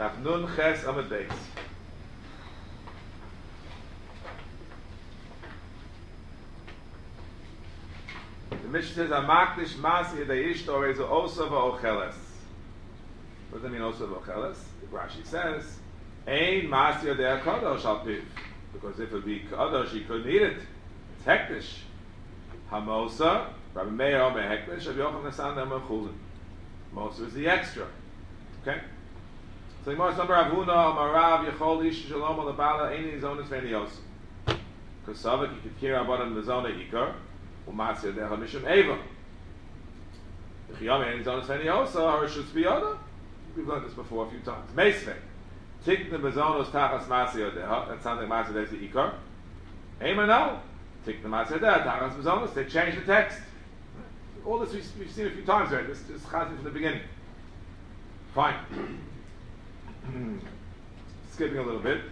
Daf Nun Ches Amud Beis. The Mishnah says, "Amakdish Masi Yedei Ishto Rezu Osa V'Ocheles." What does that mean, Osa V'Ocheles? Rashi says, "Ein Masi Yedei Kadosh Al Piv," because if it would be Kadosh, he couldn't eat it. It's hektish. Hamosa, Rabbi Meir Omer hektish, Rabbi Yochanan Nasan Omer Chulin. Mosa is the extra. Okay. So the Gemara number Avuna Amarav Yechol Ish Shalom Alabala Eini Zonas Venios. Because Savik you could hear about in the zona Ikar. Umatzir Decha Mishum Eva. The Chiyam Eini Zonas Venios or Shutz Biyada. We've learned this before a few times. Meisvei. Tik the Bezonos Tachas Matzir Decha. That sounds like Matzir Decha Ikar. Ema no. Tik the Matzir Decha Tachas Bezonos. They changed the text. All this we've seen a few times already. This is Chazin from the beginning. Fine. Skipping a little bit.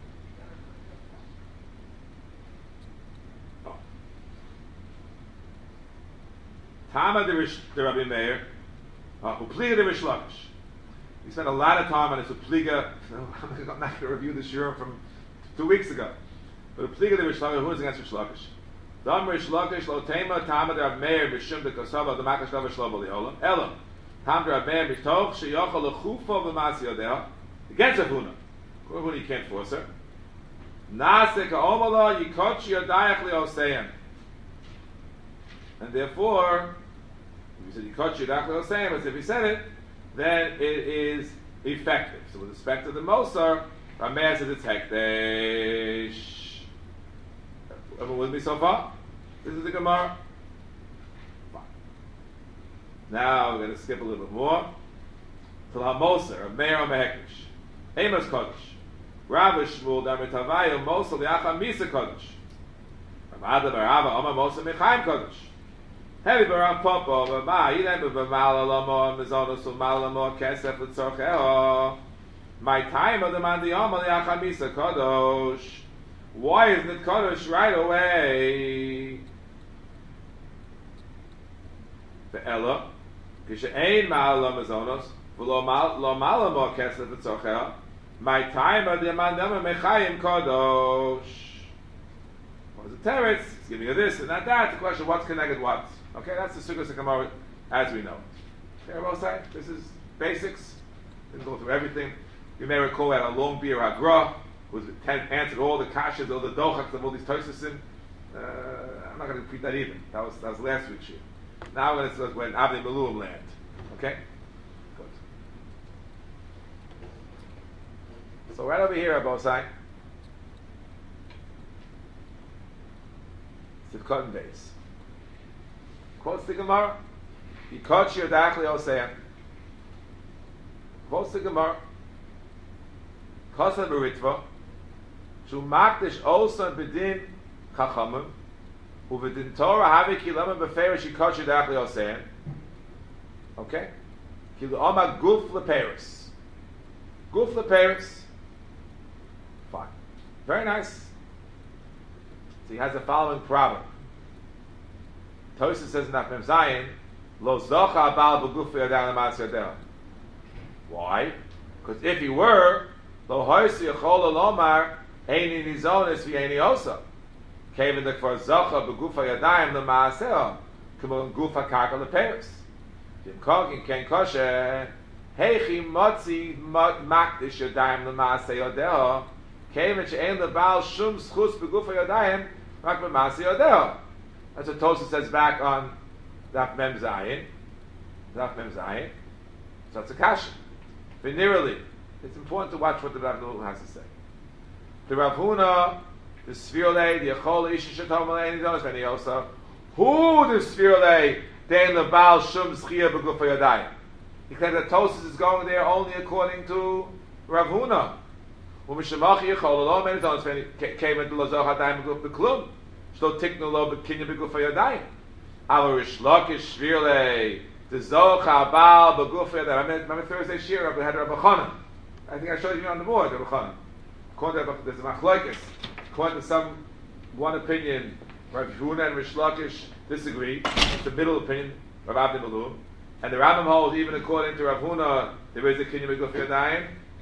Tama the Rabbi Meir, Upliga the Rish Lakish. We spent a lot of time on this Upliga. I'm not going to review the shiur from 2 weeks ago. But Upliga the Rish Lakish, who is against Rish Lakish? Dam Rish Lakish lo tema Tama the Rabbi Meir Mishum the Kosava the Makash Davar Shlomo Li'olam Elam Tama the Rabbi Meir Mishtoch Sheyochal Lechufo V'Masi Yodeh against Avuna. Avuna you can't force her. Nasek Omala Yikochi Yodayach Li'oseyim. And therefore, if you said Yikochi Yodayach Li'oseyim, as if he said it, then it is effective. So with respect to the Mosar, Rameir says it's hekdesh. Everyone with me so far? This is the Gemara. Fine. Now we're going to skip a little bit more. Till HaMosar, Rameir Omehekdesh. Amos Kodesh. Rabbi Shmuel Damer Tavayu Mosel Yacham Misa Kodesh. Ramada Barava Oma Mosel Mechaim Kodesh. Heavy Barav Popo Bama Yidem B'Mal Alamo Mizonos U'Mal Alamo Kesef L'Tzorcheo. My time of the Mandi Oma Yacham Misa Kodesh. Why isn't it Kodesh right away? The Ella Kishe'ein Mal Alamo Mizonos V'Lo Mal Alamo Kesef L'Tzorcheo. My time of the Mandama Mechayim Kodosh. What is the teretz? It's giving you this and not that. The question, what's connected what? Okay, that's the Sukkos HaGemara as we know. Okay, both sides. This is basics. Didn't go through everything. You may recall we had a long beer Agra, who answered all the kashas, all the dochaks of all these toisasim. I'm not going to repeat that either. That was last week's year. Now we're going to when Avnei Meluim land. Okay? So right over here, Abosai, it's the cotton base. Quotes the Gemara. Yikochi Yodayach Li'oseyim. Quotes the Gemara. Kosan Beritva. Shu Makdish Olson B'din Chachamim. U'V'din Torah Havi Kilamim B'Ferish Yikochi Yodayach Li'oseyim. Okay? Kilu Oma Guf L'Peris. Guf L'Peris. Fine. Very nice. So he has the following problem. Tosha says in Daf Mem Zayin, Lo Zocha Abal B'Guf Yodayach L'Mas Yodeh. Why? Because if he were, Lo Hoysi Yechol Lomar Eini Nizonis V'Eini Osa. Kevin the Kvar Zocha B'Guf Yodayim L'Maseh K'mon Guf HaKarka L'Peris. Jim Kokin Ken Kosher Heichi Motzi Makdish Yodayim L'Maseh Yodeh. Kevin she'ein leBaal shum schus beguf hayodayim rak b'masi yodeh. That's what Tosha says back on Daf Mem Zayin. Daf Mem Zayin. So it's a kasha. Venerally, it's important to watch what the Rav Nul has to say. The Rav Huna, the Svirle, the Yechol Ish Shetom Aleini Donos V'Niosa. Who the Svirle dein leBaal shum schia beguf hayodayim? He claims that Tosha is going there only according to Rav Huna. Umishamachi Yechol Lo many times came into Lazoch Hadayim Beguf Beklum. Shlo Tiknu Lo Bekinya Beguf Hayodayim. Our Rish Lakish Shvirle the Zoch Habal Beguf Hayodayim. Remember Thursday Shir we had Rabbi Chanan. I think I showed you on the board Rabbi Chanan. According to there's a machlokes. According to one opinion, Rabbi Huna and Rish Lakish disagree. It's the middle opinion, Rav Avnei Meluim. And the Rambam holds even according to Rav Huna there is a Kinya Beguf Hayodayim.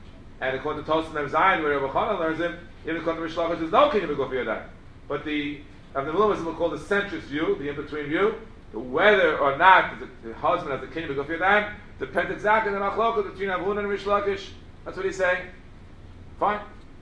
And according to Tosfos Mem Zayin, where Rabbi Chana learns him, even according to Rish Lakish, there's no kinyan b'guf yadayim. But the Avnei Malum is what we call the centrist view, the in-between view. Whether or not the husband has the kinyan b'guf yadayim depends exactly on the machloket between Avuna and Rish Lakish. That's what he's saying. Fine.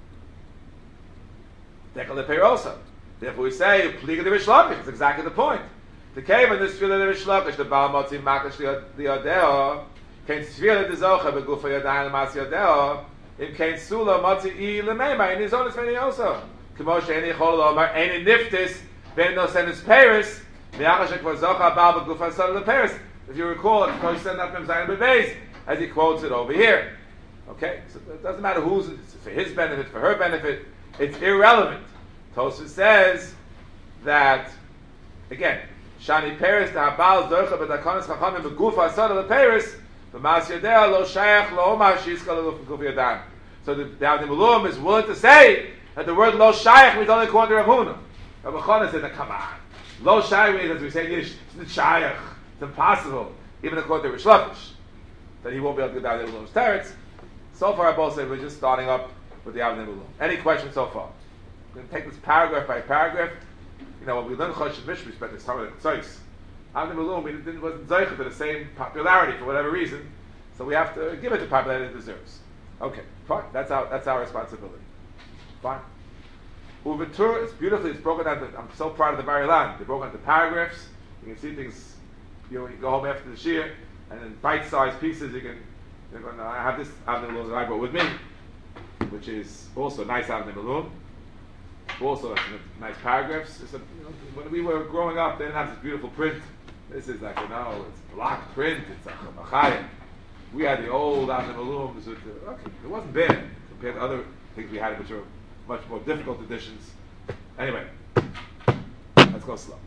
Dekel the Peirosa. Therefore we say, Pliga the Rish Lakish. That's exactly the point. The cave in this tefillah the Rish Lakish, the Baal Motzi Makash the Yodeo, Kain Tefillah the Zocha begufa Yadayim Mas Yodeo, Im Kain Sula Motzi I Lemeima, in his own Sveni also. K'mo she'eni Chol Lomar, Eni Niftis, Ben No Senis Paris, Me'achashek for Zocha Baal begufa Sala the Paris. If you recall, it's Kosh Senat Mem Zayin Bebeis, as he quotes it over here. Okay, so it doesn't matter who's it's for his benefit, for her benefit. It's irrelevant. Tosfos says that again, Shani Paris the Habal Zorcha B'Dakonis Chachamim B'Gufa Asad of the Paris B'Mas Yodea Lo Shayach Lo Omar Shizka Lo Guf Yadayim. So the Avnei Malum is willing to say that the word Lo Shayach means only according to Rav Huna. Rabbi Chana said, "Come on, Lo Shayach means, as we say in Yiddish, it's not Shayach. It's impossible, even according to Rish Lakish, that he won't be able to get down to Avnei Malum's teretz." So far, I both say we're just starting up with the Avnei Malum. Any questions so far? We're going to take this paragraph by paragraph. You know, when we learn Choshen Mishra, we spent this time with the Tzais. Avnei Malum, wasn't Zeicha to the same popularity for whatever reason, so we have to give it the popularity it deserves. Okay, fine. That's our responsibility. Fine. Uvetur, it's beautifully, it's broken down. I'm so proud of the Bar Ilan. They're broken into paragraphs. You can see things. You go home after the Shir, and in bite-sized pieces, you can. I have this Avnei Malum that I brought with me, which is also nice Avnei Malum. Also, nice paragraphs. It's when we were growing up, they didn't have this beautiful print. This is like, it's block print. It's like a machayim. We had the old Avnei Malum. Okay, it wasn't bad compared to other things we had, which were much more difficult editions. Anyway, let's go slow.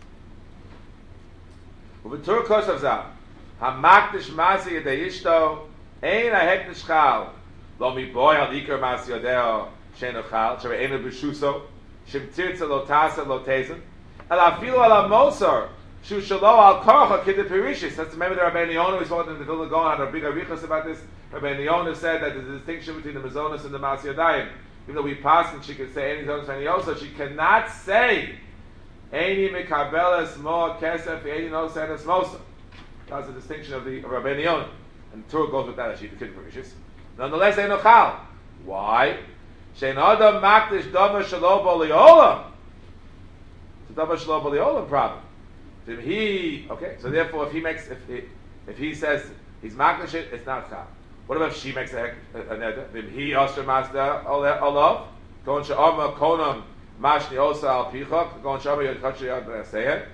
Uvetur koshav zav hamakdish masi yedei ishto ein ahek nishchal lo mi boy al ikar masi yodeo shenochal shere enu b'shuso shem tirtza lo tasa lo tezen el afilu al amosar shu shalo al korcha kidei perishis. That's maybe the Rabbeinu Yonah we spoke in the Vilna Gaon had a big arichos about this. Rabbeinu Yonah said that there's a distinction between the mazonos and the masi yodayim. Even though we pass and she can say any zonos any also, she cannot say Eini mekabeles mo kesef eini no senes mosa. That's the distinction of Rabbeinu Yonah, and the Torah goes with that as she the kid perishis. Nonetheless, they nochal. Why? Shein adam makdish davar shelo boliolam. It's a davar shelo boliolam problem. So therefore, if he says he's makdish it, it's not chal. What about if she makes a neder? He asher masda olav kon she'ama konam mashni osa al pichok kon she'ama yodchach sheyad b'aseyed.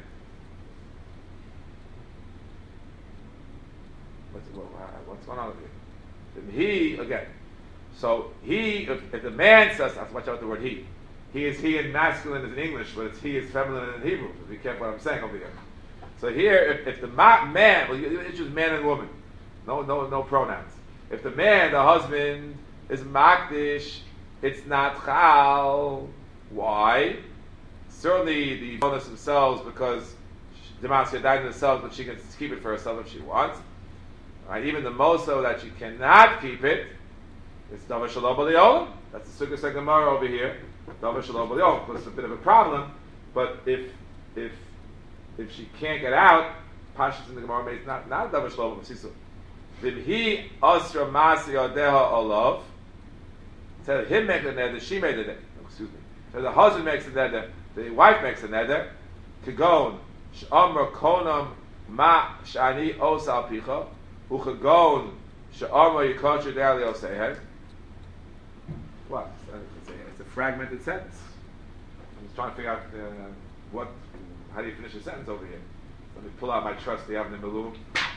What's going on with you? He again. So if the man says, I have to watch out the word he. He is he in masculine is in English, but it's he is feminine in Hebrew. Be careful what I'm saying over here. So here, if the man, it's just man and woman, no pronouns. If the man, the husband, is makdish, it's not chal. Why? Certainly the bonus themselves, because Demacia died themselves, but she can keep it for herself if she wants. Right? Even the moso that she cannot keep it, it's davar shalom b'liolam. That's the Sukkot Gemara over here. Davar shalom b'liolam. Of course, it's a bit of a problem, but if she can't get out, Pashas in the Gemara is not davar shalom b'sisu. V'hi asra masi yodeha olav. Instead of him making the neder, she made the neder. Excuse me. So the husband makes the neder, the wife makes the neder. Kagon she'amar konam ma shani osa al picha uchagon she'amar yikosher de'ali oseihet. What? It's a fragmented sentence. I'm just trying to figure out how do you finish a sentence over here. Let me pull out my trusty Avnei Malum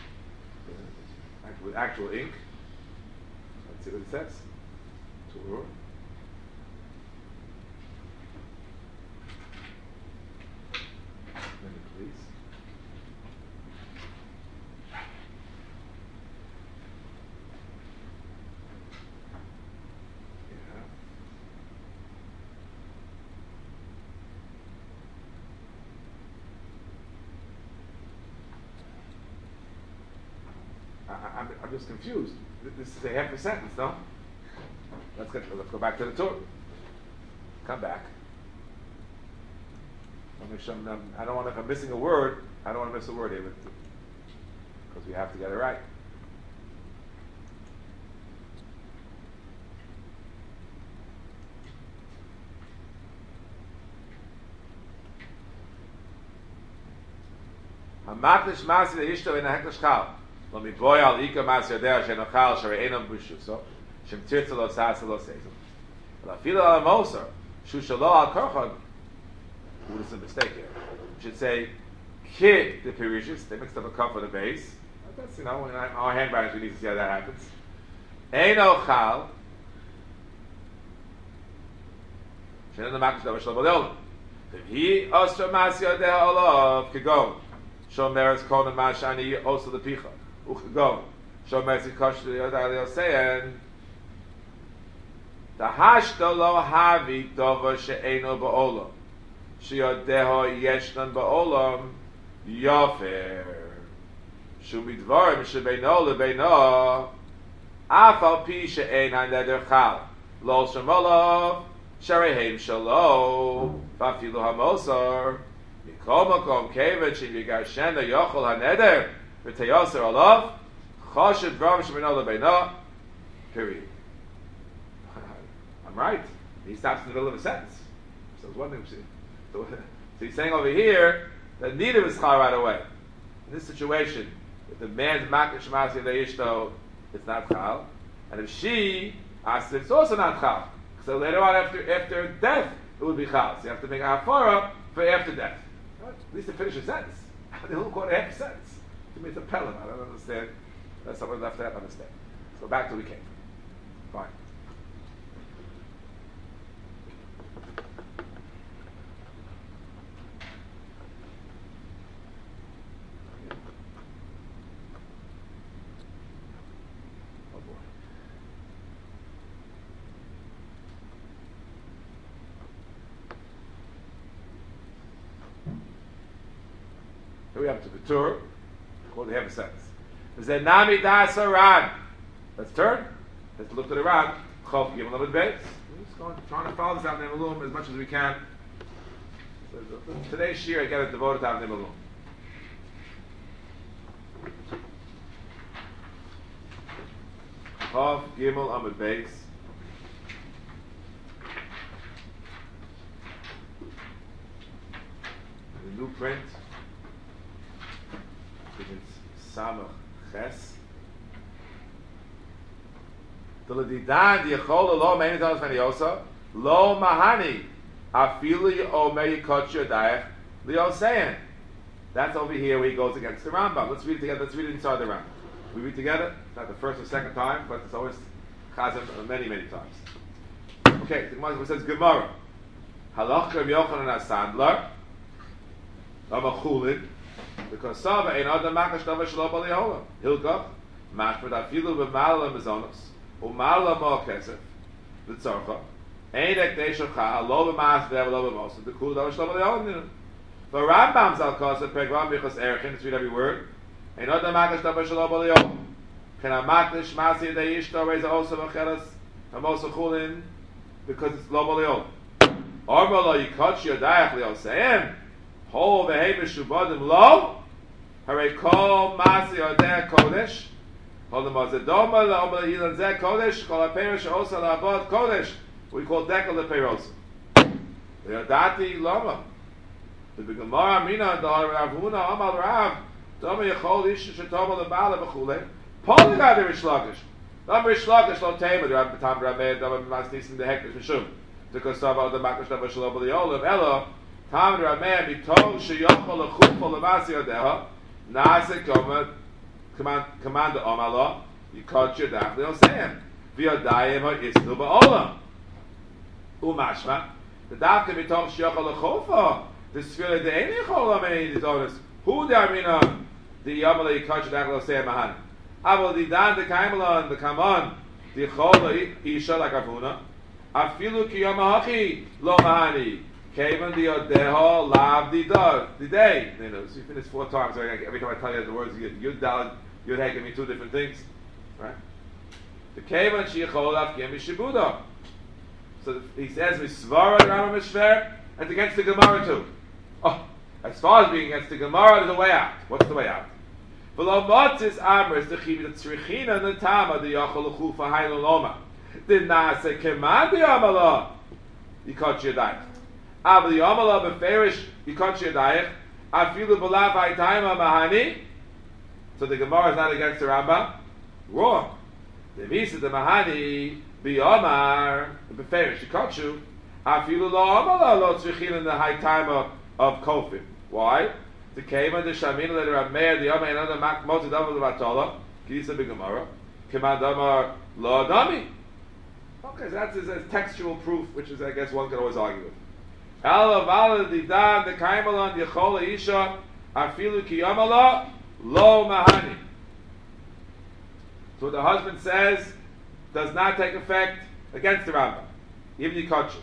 with actual ink. Let's see what it says. Torah. Please. I'm just confused. This is a half a sentence, no? Let's go back to the tour. Come back. I don't want to, if I'm missing a word, I don't want to miss a word here, because we have to get it right. Hamaklish masi leishto in heklish chal. Lo mi boy al ika masi yodea shenochal shareinam b'shuso shem tirtza lo sasa lo seizim. La fila al mosar shushalo al korchon. Ooh, this is a mistake here. We should say ki the perishus. They mixed up a cup for the base. That's, in our handwritings we need to see how that happens. Eino chal shenon hamaklish davar shlo b'leolam. If he ostra masi yodea olav kegon. Shomeres Konan Mashani also the Picha. Uchagon. Shomeres Kosh Yodalio saying the Hashta lo havi dova she'eno ba'olam. She'yodeho yeshnan ba'olam yofer. Shumidvarim she'beino lebeino afal pi she'en haneder chal. Lo shemolav sharehem shalo vafilu hamosar. Mikol makom kevet sheyigashena yochol haneder v'teyoser olav choshed dvarim she'beino lebeino. Period. I'm right. He stops in the middle of a sentence. So it's one thing. So he's saying over here that neither is chal right away. In this situation, if the man's makish masi leishto, it's not chal, and if she asks, it's also not chal. So later on, after death, it would be chal. So you have to make a hafara for after death. Right? At least to finish a sentence. They don't call it half a sentence. To me, it's a pelham. I don't understand. That's someone left to understand. Let's go back to we came. Fine. Here we have to the Torah, called the half a sentence. Zenami das Aran. Let's turn. Let's look to the Ran. Chof Gimel Amud Beis. We're just trying to follow this out in Malum as much as we can. So today's shir, I get it devoted to Avnei Malum. Chof Gimel Amud Beis. The new print. It's Samach Ches. The Ledidan Yechol Lo Meini Talos Maniosa Lo Mahani Afilu Omei Kotcher Daich Leo Sayin. That's over here where he goes against the Rambam. Let's read it together. Let's read it inside the Rambam. We read together. It's not the first or second time, but it's always Chazan many times. Okay, the Gemara says Gemara. Halach Rav Yochanan HaSandlar Amachulid. Because Sava ein Adam Makash Tava Shlo Bali Holam. Hilkach Mashmad Afilu B'Mala Mezonos U'Mala Mo Kesef V'Tzorcha Ein Ekdei Chal Lo B'Mas Dev Lo B'Mos The Kul Tava Shlo Bali Holam. The Rambam Zal Kosa Pegvam Bichos Erchin. Let's read every word. Ein Adam Makash Tava Shlo Bali Holam. Can a Maklish Masi Yedei Ishto Reza Osa V'Cheres Hamosa Chulin because it's Lo Bali Holam. Orma Lo Yikotch Yodayach Leo Seim Hol v'hei b'shubadim lo, harei kol masi odeh kodesh, hol l'mazedoma l'omel ilan zeh kodesh, kol ha'perish osa l'abod kodesh, we call dekel l'perosa. V'yadati loma. V'b'gemara mina d'ar Rav Huna amal Rav, doma yechol ish shetoma l'bala v'chule, poli gadi Rish Lakish. Doma Rish Lakish lo tema, the Rav B'tam Rameh, doma b'mas nisim dehektish v'shum. Because Sava odeh makash dava shalo b'liolim, elo, Tam Rameh mitol sheyochol lechufol lemasi yodeha nase command Omalo yikot yodach leoseim v'yodayim ha'isnu ba'olam umashma the davke mitol sheyochol lechufol the sfira de ein yichol lamein dizonis hu de armina the Omalo yikot yodach leoseim mahan avol di dan de kaimelon the kamon the chol isha lakavuna afilu ki yom hachi lo mahani Kavan the Odeho Lav the Dog the day. You know, so you finish 4 times. So every time I tell you the words, you Yud Dalad, Yud Hey, give me 2 different things, right? The Kevan Sheichol Afkim Mishibuda. So he says Misvara Rama Mishver, and against the Gemara too. Oh, as far as being against the Gemara, there's a way out. What's the way out? V'lo motzis amers the chiv the tzrichina the tama the yachol chufa haylo loma. The nase kemad the amala. Yikot yadayich. Av the amala beferish yikot yadayich. Afilu b'lav haytayma mahani. So the Gemara is not against the Rambam. Wrong. The visa the mahani b'yomar beferish yikot you. Afilu lo amala lo tzrichina the haytayma of kofim. Why? The Kema, the Shamina, the Rameir, the Yoma, and other Moti Dama, the Batola, Kisa Bigamara, Kimandama, Lo Adami. Okay, so that's a textual proof, which is, I guess, one can always argue with. Ela Vala, the Dan, the Kaimalon, the Chola Isha, Afilu Kiyamala, Lo Mahani. So what the husband says does not take effect against the Rambam, even the Kochu.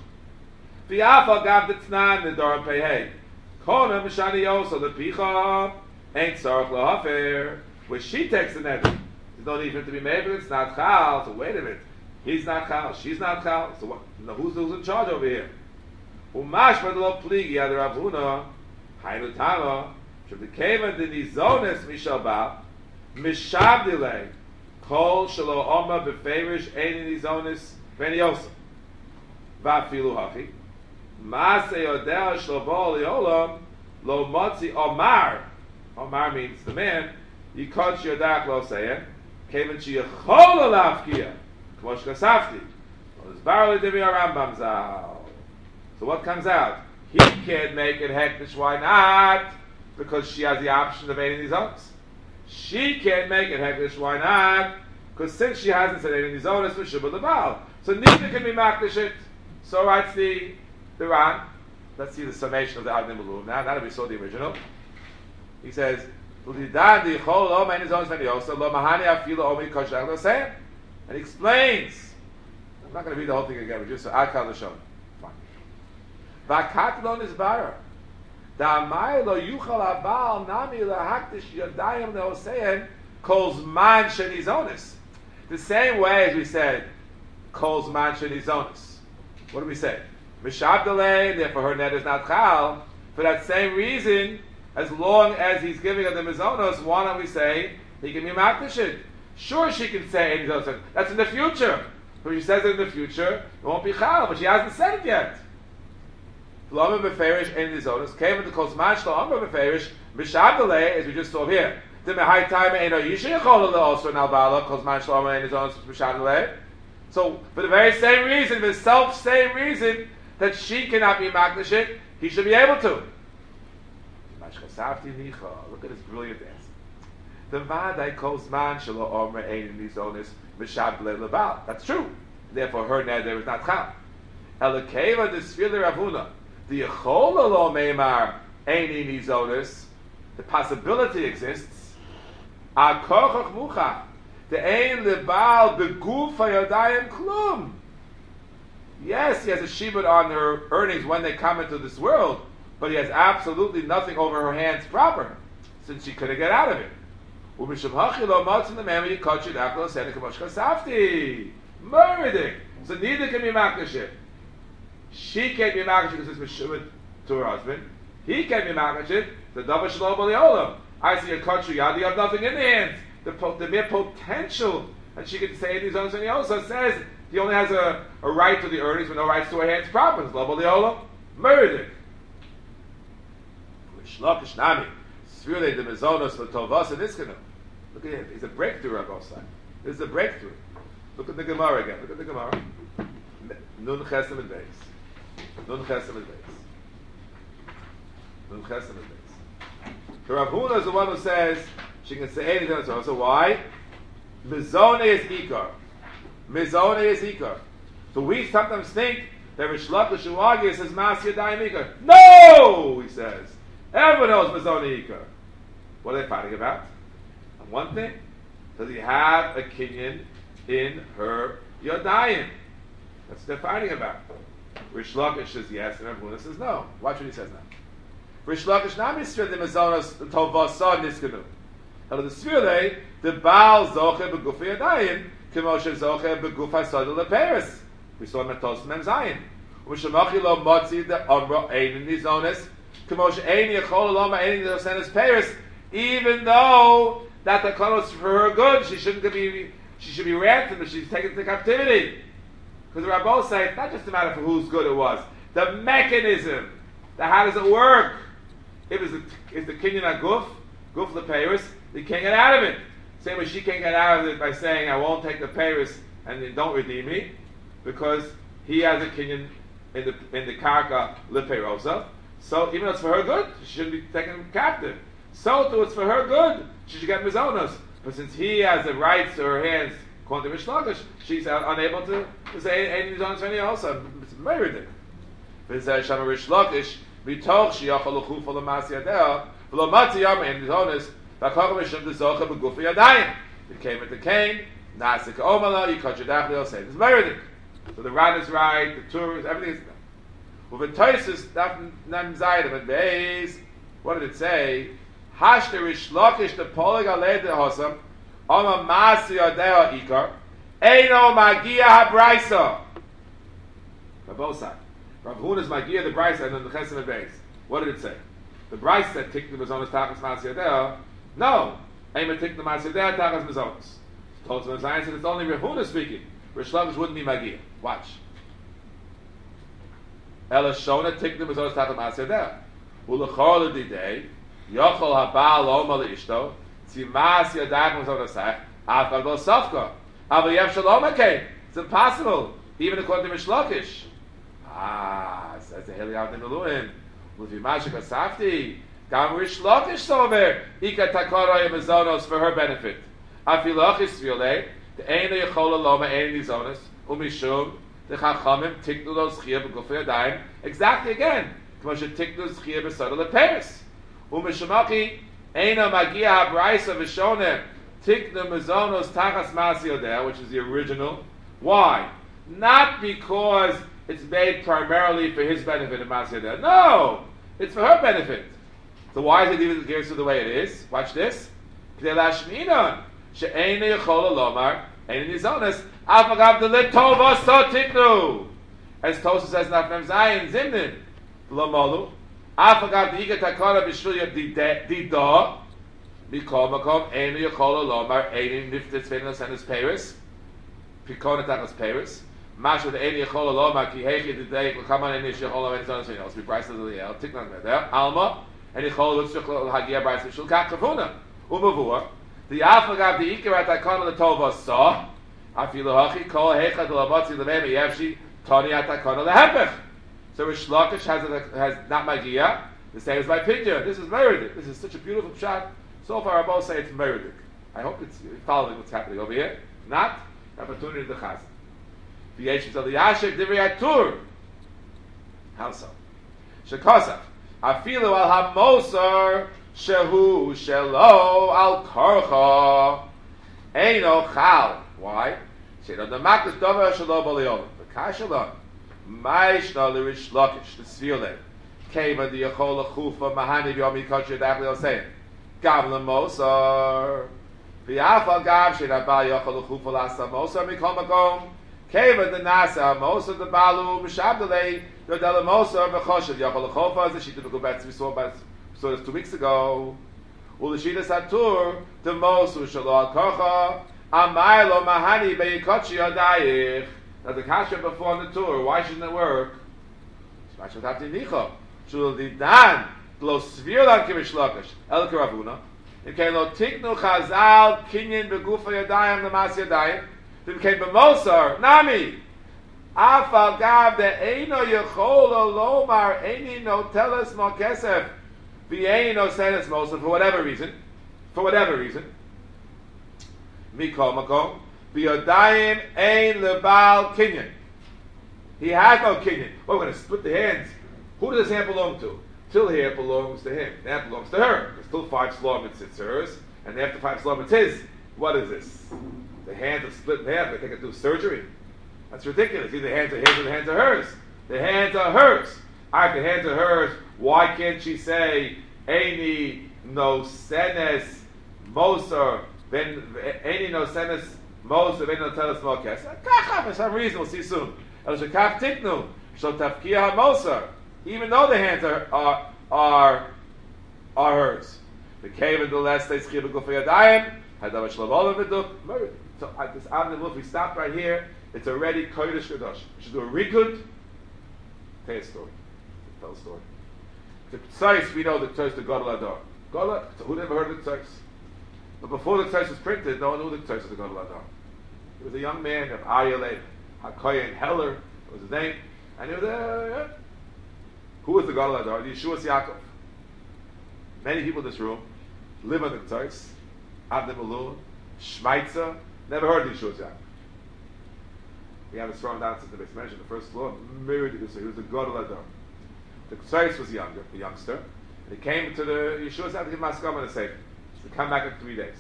Fiafa Gav the Tznan, the Doram Pehei. Kona Mishani Yoso, the Picha ain't Sarach Lahafer, where she takes the net. There's no need for it to be made, but it's not Chal. So wait a minute. He's not Chal, she's not Chal. So what? No, who's in charge over here? Umash Badalo Pligi, Ad Ravuna, Hainu Tama, Shem the Kavan, the Nizonis Mishabah, Mishabdile, Kol Shalo Oma Beferish, Ein Nizonis, Veniosa, Vafilu Hafi. Mase Yodel Shlobo Leolam Lo Motzi Omar. Omar means the man. Yikot Yodach Lo Seyen. Kevan Sheyachol Lafkia. Kmosh Kasafti. Barley Devi Rambam Zal. So what comes out? He can't make it hektish. Why not? Because she has the option of eating these oats. She can't make it hektish. Why not? Because since she hasn't said eating these oats, we should be the Baal. So neither can be makdish it. So writes the Ran. Let's see the summation of the Ad Nimulum now. Now that we saw the original, he says, and he explains. I'm not going to read the whole thing again. We just Akal Lashon. Fine. Vakatlon is bara. Da'amai lo yuchal abal nami lahaktish yadayim neosein calls man shenizonis. The same way as we said, calls man shenizonis. What do we say? Mishabdalei, therefore her net is not chal. For that same reason, as long as he's giving her the mizonos, why don't we say he can be makdashid? Sure, she can say any of those. That's in the future. But she says it in the future, it won't be chal, but she hasn't said it yet. Lama beferish any mizonos came into kol zman shlo amar beferish mishabdalei, as we just saw here. The mehai time eno yisha yechol also now bala kol zman shlo amar any mizonos mishabdalei. So, for the very same reason, the self-same reason that she cannot be makdashit, he should be able to. Look at this brilliant answer. The vadai calls man shelo omer ein mizonis mishabdalei lebal. That's true. Therefore, her neder is not chal. Elakeva the sfila ravuna. The yechol lo meimar ein mizonis. The possibility exists. Akochach mucha. The ein lebal beguf hayadayim klum. Yes, he has a shibud on her earnings when they come into this world, but he has absolutely nothing over her hands proper, since she couldn't get out of it. So neither can be makdashit. She can't be makdashit because it's meshubed to her husband. He can't be makdashit. The davar shalom b'leolam. I see a kachri yad. You have nothing in the hands. The mere potential, and she can say these others, and he also says he only has a right to the earnings, but no rights to her hands proper. It's lobel leolam, murdered. Shlokish nami, sfirei the mezonos for tovas and iskanu. Look at him. He's a breakthrough on both sides. This is a breakthrough. Look at the Gemara again. Look at the Gemara. Nun chesem and beis. Nun chesem and beis. Nun chesem and beis. The Rav Huna is the one who says she can say anything. So why? Mizone is ikar. Mizone is ikar. So we sometimes think that Rish Lakish Uwagi says Mas Yadayim ikar. No, he says. Everyone knows Mizone ikar. What are they fighting about? And one thing, does he have a kinyan in her Yadayim? That's what they're fighting about. Rish Lakish says yes, and everyone says no. Watch what he says now. Rish Lakish nami sfir the Mizonos tovasa niskanu. Now the sfirle, the Baal zoche begufi Yadayim, K'moshe zoche beguf hasodel leperis. We saw Metos Mem Zayin. U'shemachi lo motzi the Amra ein nizones. K'moshe ein yechol loma ein nizones peris. Even though that the Takana is for her good, she should be ransomed if she's taken to captivity. Because the Rabbos say it's not just a matter for whose good it was. The mechanism, how does it work? If the Kinyan Aguf, Guf Leperis, you can't get out of it. Same way she can't get out of it by saying, I won't take the Paris and then don't redeem me, because he has a Kinyan in the Karka Leperosa. So even though it's for her good, she shouldn't be taken captive. So too, it's for her good. She should get Mizonos. But since he has the rights to her hands, according to Rishlakish, she's unable to say any Mizonos for any also. It's very ridiculous. It says, Shama Rishlakish, Mitoch Shiachal Luchu for the Masiyadeh, V'lo Matzi Yam and Mizonos, V'achach Mishum Dezocha B'gufi Yadayim. It came into Cain, Nasik Omala, Yikot Yadach, they'll say, it's very ridiculous. So the Ran is right, the Tur is, everything is done. With the Toisus, Daf Nam Zayim, and Beis, what did it say? Hashter Rishlakish the Polig Alei Dehosam Oma Masi Adeo Ikar Eino Magia HaBraisa. On both sides. Rav Huna's Magia the Braisa and then the Chesed and Beis. What did it say? The Braisa said Tikni Mazonas Tachas Masi Adeo. No. Ema Tikni Masi Adeo Tachas Mazonas. Told some science and it's only Rav Huna speaking. Rishlakish wouldn't be Magia. Watch. Ela Shona Tikni Mazonas Tachas Masi Adeo. Ulechor L'didei Yochol habal oma leishto, tzimas yadach mizonasach, afal do safka. Aval yev shalom came. It's impossible, even according to Mishlakish. Says the Heliyav Nimeluim. With Yimashik Asafti, Gam Rishlakish sover, Ika takara yemizonos for her benefit. Afilachis viole, the Eina Yechola Loma Eina Nizonos, Umishum, the Chachamim tiknu los chiyah b'gufei yadayim. Exactly again. K'moshe tiknu chiyah b'sodol leperis. Umeshamachi Eina Magia HaBraisa V'Shonem Tikna Mizonos Tachas Masi Odeh, which is the original. Why? Not because it's made primarily for his benefit in Masi Odeh. No! It's for her benefit. So why is it even given to the way it is? Watch this. K'dei lashminon she'eina yechola lomar eina nizonos afagav delit tova so tiknu. As Tosha says in Afnem Zayin Zimnin Lomolu. Afagav diga takara b'shvil yadida mikol makom einu yechola lomar einu niftes v'enos and his Paris pikona takas Paris mashu the einu yechola lomar ki hechi didei l'kaman einu yechola v'enos and his Paris the Liel tiknan there Alma and yechola v'shvil hagia b'ayis v'shvil kakavuna umavur the afagav the ikar takana l'tova saw afilu hachi kol hecha d'lamatzi l'mei yevshi tani atakana l'hepech. So Rish Lakish has not Magia, the same as my Pidya. This is Meridik. This is such a beautiful shot. So far, I both say it's Meridik. I hope it's following what's happening over here. Not opportunity to Chaz. The Yeshus of the Yashik Divrei Atur. How so? Shekosaf. Afilu al hamosar shehu shelo al korcha eino chal. Why? Sheino demakus dover shelo b'leolim. The kashalon. Ma'ishna l'Rish Lakish the Sviole came and the Yechola Chufa Mahani Yomi Kosher Dachli Osei Gav Lemosar V'Yafal Gav Shein Abal Yechola Chufa Lasa Mosar Mikol Makom came and the Nasa Mosar the Balu Mishabdalei the Dela Mosar V'Choshev Yechola Chufa as the Shita Megubetz we saw this 2 weeks ago Ulashida Satur the Mosar Shalot Kocha Amaylo Mahani Be'Yikochi Yadayich. Now the kasha before the tour, why shouldn't it work? It came lo tiknu chazal kinyan begufa yadayim lemas yadayim. It became b'mosar nami. Afal gav de eino yechola lomar eini no teles mo kesef v'eini no senes mosar for whatever reason. Mikol makom. B'yodayim ein lebal kinyan. He has no kinyan. Well, we're going to split the hands. Who does this hand belong to? Till here belongs to him. The hand belongs to her. There's still 5 slom, it's hers. And after 5 slom, it's his. What is this? The hands are split in half. They think it do surgery. That's ridiculous. Either the hands are his or the hands are hers. The hands are hers. Alright, the hands are hers. Why can't she say, Eini no senes moser, then Eini no senes Most of it not tell us more case. Kacha, for some reason, we'll see soon. El Shekaf Tiknu, Shal Tafkiya HaMosar. Even though the hands are hers. The cave and the last day, Schir B'Gufay Yadayim, Hadav Shlavol V'Duk. So at this Avnei Maluf, we stop right here. It's already Kodesh Kadosh. We should do a Rikud. Tell a story. Tell a story. The Tzais, we know the Tzais, the Gadol Adar. Gadol, who never heard of the Tzais? But before the Tzais was printed, no one knew the Tzais of the Gadol Adar. He was a young man of Aryeh HaKoyen Heller, was his name, and he was who was the Gadol Adar? The Yeshua Yaakov. Many people in this room live on the Tzais, Avnei Maluf, Shmaitza, never heard of the Yeshua Yaakov. We have it thrown down since the base mentioned the first floor. Married to this, he was the Gadol Adar. The Tzais was a youngster, and he came to the Yeshua Yaakov to give Maskam and a Sefer. To come back in 3 days.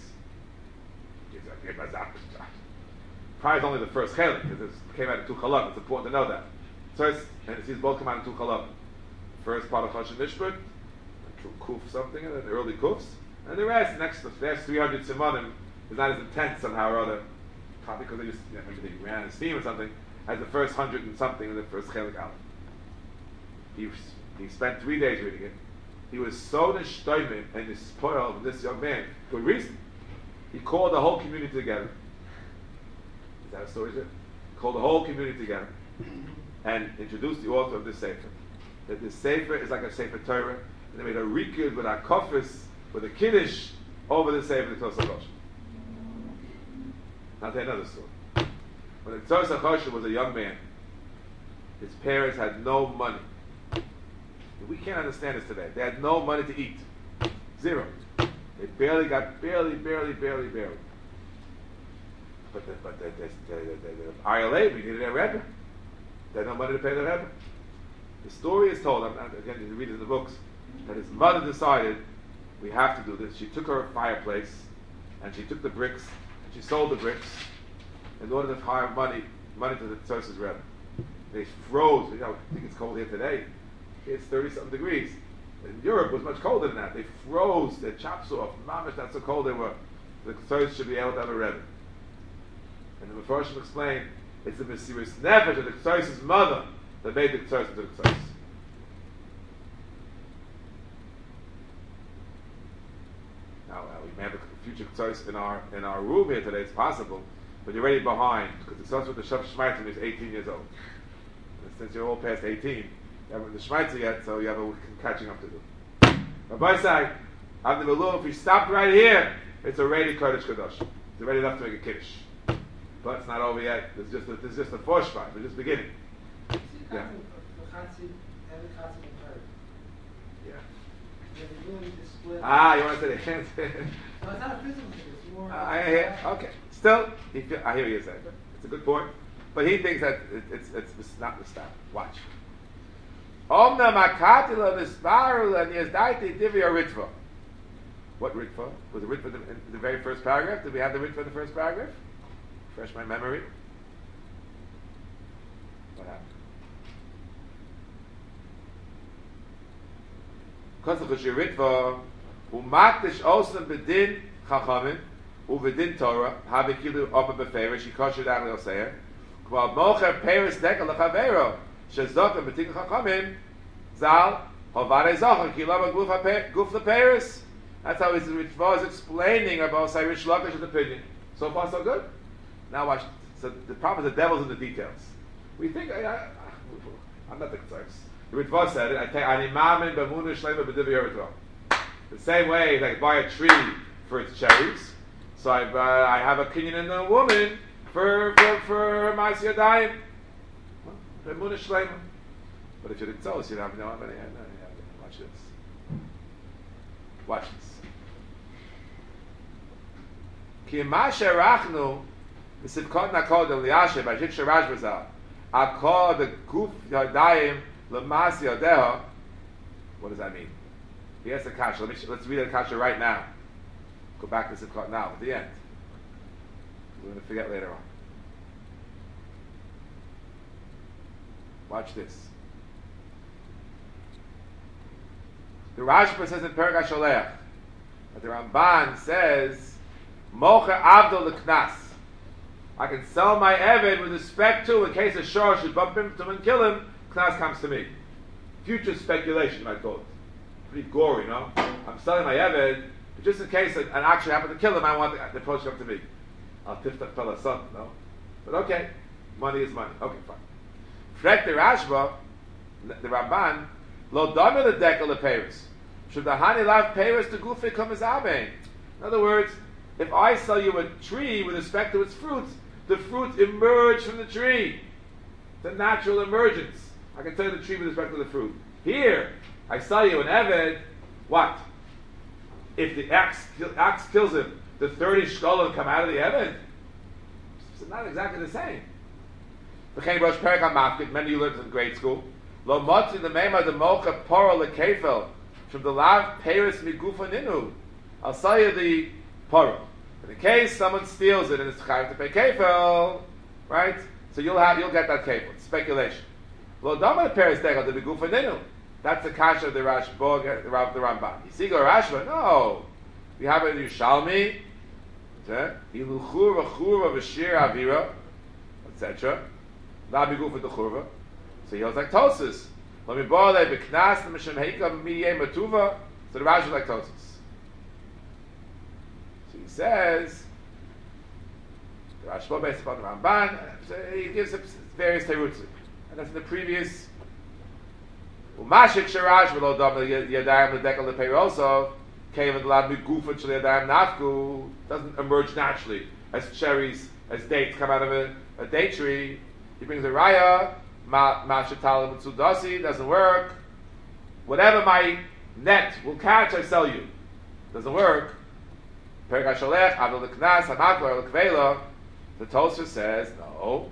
Probably is only the first chelik, because it came out in two chalak. It's important to know that. So and it sees both come out in two chalak. First part of Choshen Mishpat, Kuf something, and then the early Kufs, and the rest, the last 300 Simonim is not as intense somehow or other, probably because they just maybe they ran out of steam or something, as the first 100 and something in the first chelik out. He spent 3 days reading it. He was so nishtoimim and spoiled of this young man. Good reason. He called the whole community together. Is that a story? Is it? He called the whole community together and introduced the author of this sefer. That this sefer is like a sefer Torah, and they made a rikud with a kofis, with a kiddush over the sefer the Tzos HaChoshen. Now, I'll tell you another story. When the Tzos HaChoshen was a young man, his parents had no money. We can't understand this today. They had no money to eat. Zero. They barely got, barely. But the ILA, we needed a Rebbe. They had no money to pay the Rebbe. The story is told, again, you read it in the books, that his mother decided, we have to do this. She took her fireplace, and she took the bricks, and she sold the bricks, in order to hire money to the Tzos's Rebbe. They froze, I think it's cold here today. It's 30-something degrees. In Europe, it was much colder than that. They froze their chops off. Mamish, that's how cold they were. The Tzos should be able to have a Rebbe. And the Mefarshim explained, it's the Mesiris Nefesh of the Tzos' mother that made the Tzos into the Tzos. Now, we may have a future Tzos in our room here today. It's possible, but you're already behind because the Tzos with the Shav Shmaitim is 18 years old. And since you're all past 18, you haven't the Shmaitza yet, so you have a catching up to do. Rabbi Sai, Avnei Maluf, if we stopped right here, it's already Kodesh Kadosh. It's already enough to make a Kiddush. But it's not over yet. There's just a foreshot. We're just beginning. Yeah. Yeah. You want to say the hands? No, it's not a physical thing. It's more. Okay. Still, I hear what you're saying. It's a good point. But he thinks that it's not the stop. Watch. Omna makatila v'sparu and yezdaiti divya ritva. What ritva? Was the ritva in the very first paragraph? Did we have the ritva in the first paragraph? Refresh my memory. What happened? Because of the ritva, umatish osam bedin chachamim uvedin Torah habikilu opa beferish yikosher dagli oseir kval mocher peris dekel lechavero shezokim betik chachamim zal hovare zocher ki lama guf leperis. That's how his ritva is explaining about Rish Lakish's opinion. So far, so good. Now watch. So the problem is the devil's in the details. We think I'm not the Tzos. The Ritva said it. Animamin b'munah shlema b'divrei Ritva. The same way, like buy a tree for its cherries. So I have a kinyan in a woman for Ma'as Yadayim. B'munah shlema. But if you're the Tzos, you don't have no. Watch this. Watch this. Ki ma sherachnu v'sivkot nakod el yashem b'shik sherash b'zal akod the guf yadayim l'mas yadeha. What does that mean? He has the kasha. Let's read the kasha right now. Go back to Sivkot now at the end. We're going to forget later on. Watch this. The Rashba says in Perek HaSholeach that the Ramban says Mocher Avdol L'Knas I can sell my Eved with respect to, in case a Shor should bump into him and kill him, Knas comes to me. Future speculation, I call it. Pretty gory, no? I'm selling my Eved, but just in case an action happened to kill him, I want the approach to come to me. I'll tiftach fella son, no? But okay, money is money. Okay, fine. Frek the Rashba, the Ramban, lo dame the dekel the Paris. Should the hani lav Paris to gufi come as abein? In other words, if I sell you a tree with respect to its fruits, the fruits emerge from the tree. It's a natural emergence. I can tell you the tree with respect to the fruit. Here, I sell you an Eved, what? If the axe kills him, the 30 shkolim come out of the Eved? It's not exactly the same. Many of you learned in grade school. Lo motzi the mema the mocha poro lekefel from the lav Paris migufa ninu. I'll sell you the poro. In case someone steals it and it's chayav to pay kefel, right? So you'll get that kefel. It's speculation. Lo dama the Paris degel the migufa ninu. That's the kasha of the Rashba, the Ramban. You see, go Rashba? No. We have it in Yerushalmi. Iluchur v'chur v'shir avira, etc. La migufa dechurva. So he holds like Tosis. Let me borrow that b'knas l'mishem heika miyeh matuva. So the Rashba is like Tosis. So he says, the Rashba based upon the Ramban, so he gives us various terutzim. And that's in the previous. Umashik sharash v'lo dam yadayim l'dekel l'peir also came and allowed migufa sh'yadayim nafku doesn't emerge naturally as cherries, as dates come out of a date tree. He brings a raya, ma'ashetala mitzudasi, doesn't work. Whatever my net will catch, I sell you. Doesn't work. Perik HaSholech, Avil L'Knas, Hamaklar L'Kvela. The Tosfos says, no.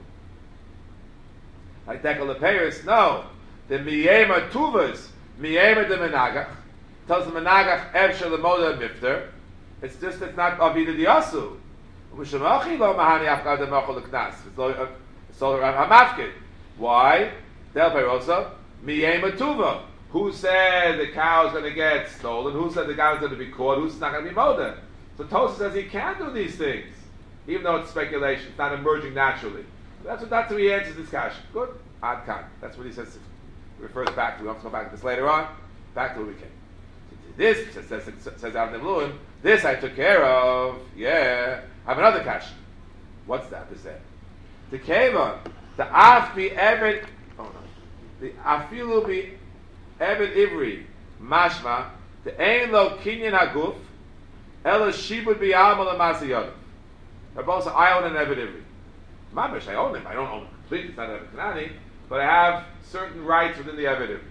Like Dekel L'Peiris, no. The Miyema Tuvas, Miyema de Menagach, tells the Menagach, Evshel L'Moda Mifter. It's just, it's not Avida Diyasu. U'Mishamachi Lo Mahani Afkad D'Mochel L'Knas. It's all Hamafkid. Why? Del Peirosa, Miyema Tuva. Who said the cow is going to get stolen? Who said the guy is going to be caught? Who's not going to be moda? So Tosfos says he can't do these things, even though it's speculation. It's not emerging naturally. That's how he answers this question. Good. Ad kan. That's what he says. He refers back to. We'll have to go back to this later on. Back to where we came. This says out in the Bluin. This I took care of. Yeah. I have another question. What's that? Is that the keva? The af be eved. Oh no. The afilu be eved ivri mashma. The ein lo kinyan haguf. Ela shibud be alma l'masiyot. They're both say, I own an eved ivri. Mamish, I own him. I don't own him completely. It's not eved kanani, but I have certain rights within the eved ivri.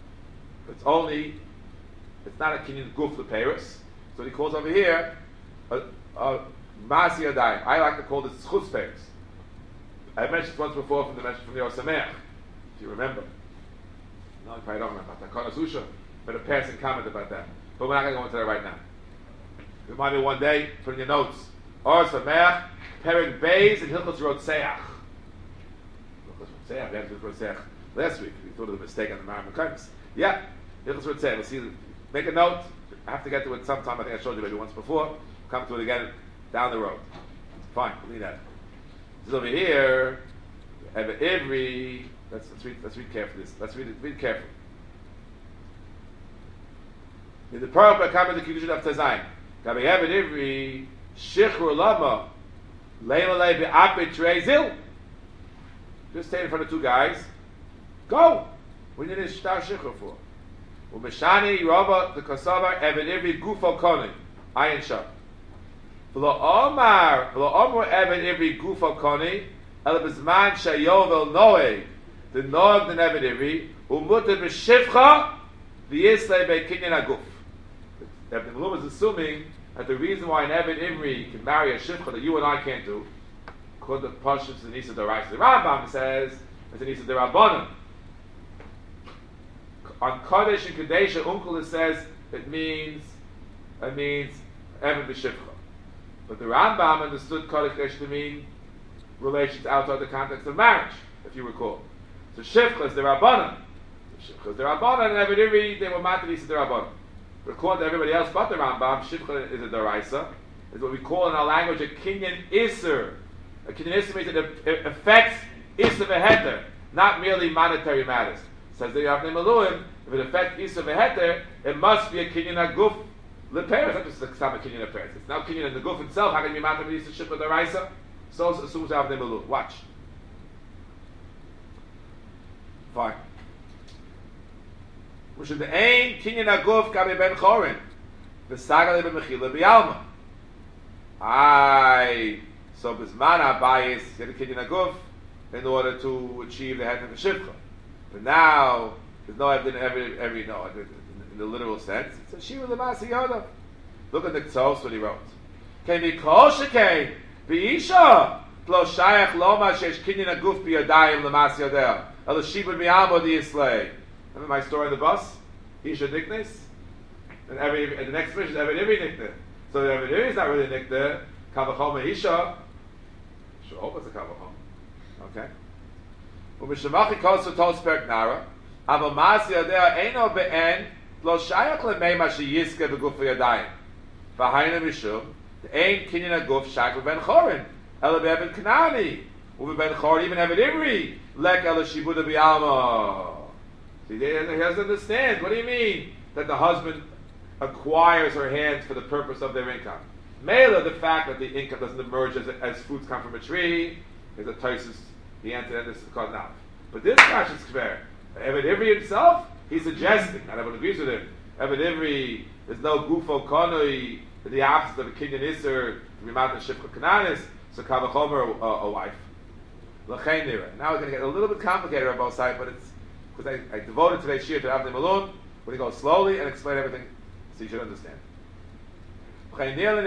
It's not a kinyan guf leperis. So he calls over here a masi adayim. I like to call this schus peris. I mentioned once before from the Yosemech, if you remember. No, you probably don't remember. Takana Susha, but a passing comment about that. But we're not going to go into that right now. Remind me one day, put in your notes. Or Samech, Perik Beis, and Hilchos Rotseach. Hilchos Rotseach, we had Hilchos Rotseach last week. We thought of a mistake on the Maram Mekaymis. Yeah, Hilchos Rotseach. We'll see. Make a note. I have to get to it sometime. I think I showed you maybe once before. Come to it again down the road. Fine, we'll leave that. This is over here. Every. Let's read carefully. Let's read carefully. In the Parah Kameh the Kiddushin of Tazayin. Gabi Eved Ivri Shichur Lama Leila Be'apit Reizil. Just stay in front of two guys. Go. What do you need a shtar shichur for? Umeshani Rava the Kosovar Eved Ivri Gufo Konim Ayin Shah. V'lo Omar Eved Ivri Gufo Konim El Bizman Shayovel Noeg the Noeg the Eved Ivri Umuta B'Shivcha V'Yislei Be'Kinyan Aguf. Ibn Malum is assuming that the reason why an Eved Ivri can marry a Shivcha that you and I can't do, because the Pashut is the Nisa D'Oraisa. The Rambam says it's the Nisa D'Rabbanan. On Kodesh and Kadesha, Unkel says it means Eved B'Shivcha. But the Rambam understood Kodesh Kadesha to mean relations outside the context of marriage, if you recall. So Shivcha is the Rabbanan. Shivcha is the Rabbanan, and Eved Ivri, they were Mata Nisa D'Rabbanan. But according to everybody else but the Rambam, Shivcha is a D'Oraisa. Is what we call in our language a Kinyan Isser A kinyan issa means that it affects issa v'heter, not merely monetary matters. Says the Yavnei Maluim, if it affects issa v'heter, it must be a kinyan aguf leperes, not just a kinyan leperes. It's not kinyan in the guf itself. How can you be matter with issa ship with the raisa? So assumes Yavnei Maluim. Watch. Fine. Which is the ain kinyan aguf kabe ben chorin, v'sagal ben mechila b'yalma. So bisman habayis get a kinyan aguf in order to achieve the head of the shivcha. But now there's no evidence every no in the literal sense. It's a shiva l'masi yoda. Look at the tzos what he wrote. Can be kol shekei b'isha lo shayach loma shesh kinyan aguf b'yadayim l'masi yodeh. El shiva b'yalma diyislay. Remember my story on the bus? Isha niknes, and the next mission is every nikne. So the every is not really nikne. Kavachoma Isha. Sure, hope it's a kavachom. Okay. Umishamachi kosu tosperk nara. Avamasi adea eino be'en lo shayach lemei ma sheyiske v'guf v'yadayim. V'hayna mishum the ein kinyan aguf shayach ben chorin. Ela be'eben kanani. Uve ben chorin even even ivri. Lek ela shibuda b'yalma. See, he doesn't understand. What do you mean that the husband acquires her hands for the purpose of their income? Mela, the fact that the income doesn't emerge as fruits come from a tree is a toisus. The answer to this is called now. But this Kash is clear. Evan Ivri himself, he's suggesting, and everyone agrees with him. Evan Ivri, there's no gufo konoi in the absence of a kinyan iser to be mounted shifcha kananis, so kavachomer a wife. L'chein nira. Now we're going to get a little bit complicated on both sides, but it's because I devoted today's shir to Avnei Malun. We're going to go slowly and explain everything so you should understand. The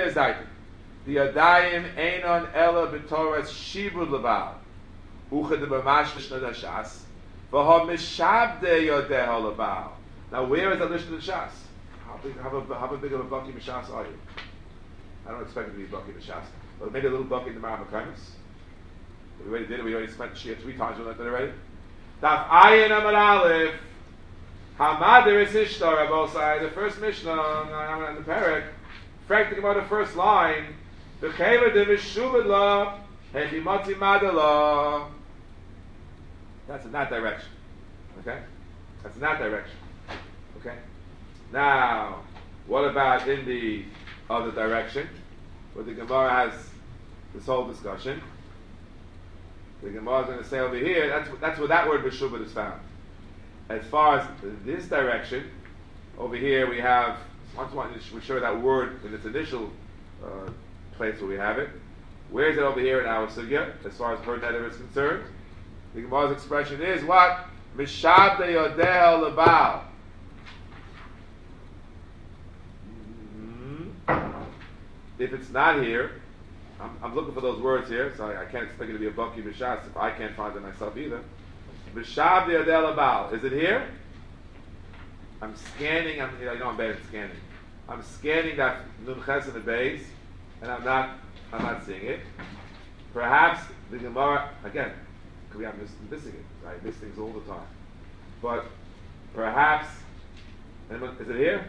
Yadayim einon ela b'toras shibud leval uche de b'mash mishnah dashas v'ha mishabde yodeha leval. Now where is the mishnah dashas? How big of a bucky mishas are you? I don't expect it to be bucky mishas, but maybe a little bucky in the Maram HaKaimus. We already did it. We already spent the shir 3 times. We learned it already. Daf Ayin Amar Aleph Hamadir is Ishtar Abosai. The first Mishnah on the Perek, practically about the first line. The Chayva de Mishubad La Hechimotzi Madala. That's in that direction. Okay, that's in that direction. Okay. Now, what about in the other direction, where the Gemara has this whole discussion? The Gemara is going to say over here, that's where that word Meshubad is found. As far as this direction, over here we have, we show that word in its initial place where we have it. Where is it over here in our sugya, as far as her neder is concerned? The Gemara's expression is what? Mishabde Yodeh Lebal. If it's not here, I'm looking for those words here, so I can't expect it to be a Baki B'Shas if I can't find it myself either. B'Shab Yodeh Lebal. Is it here? I'm scanning, I'm bad at scanning. I'm scanning that Nun Ches in the base, and I'm not seeing it. Perhaps the Gemara, again, could be I'm missing it. I miss things all the time. But perhaps, is it here?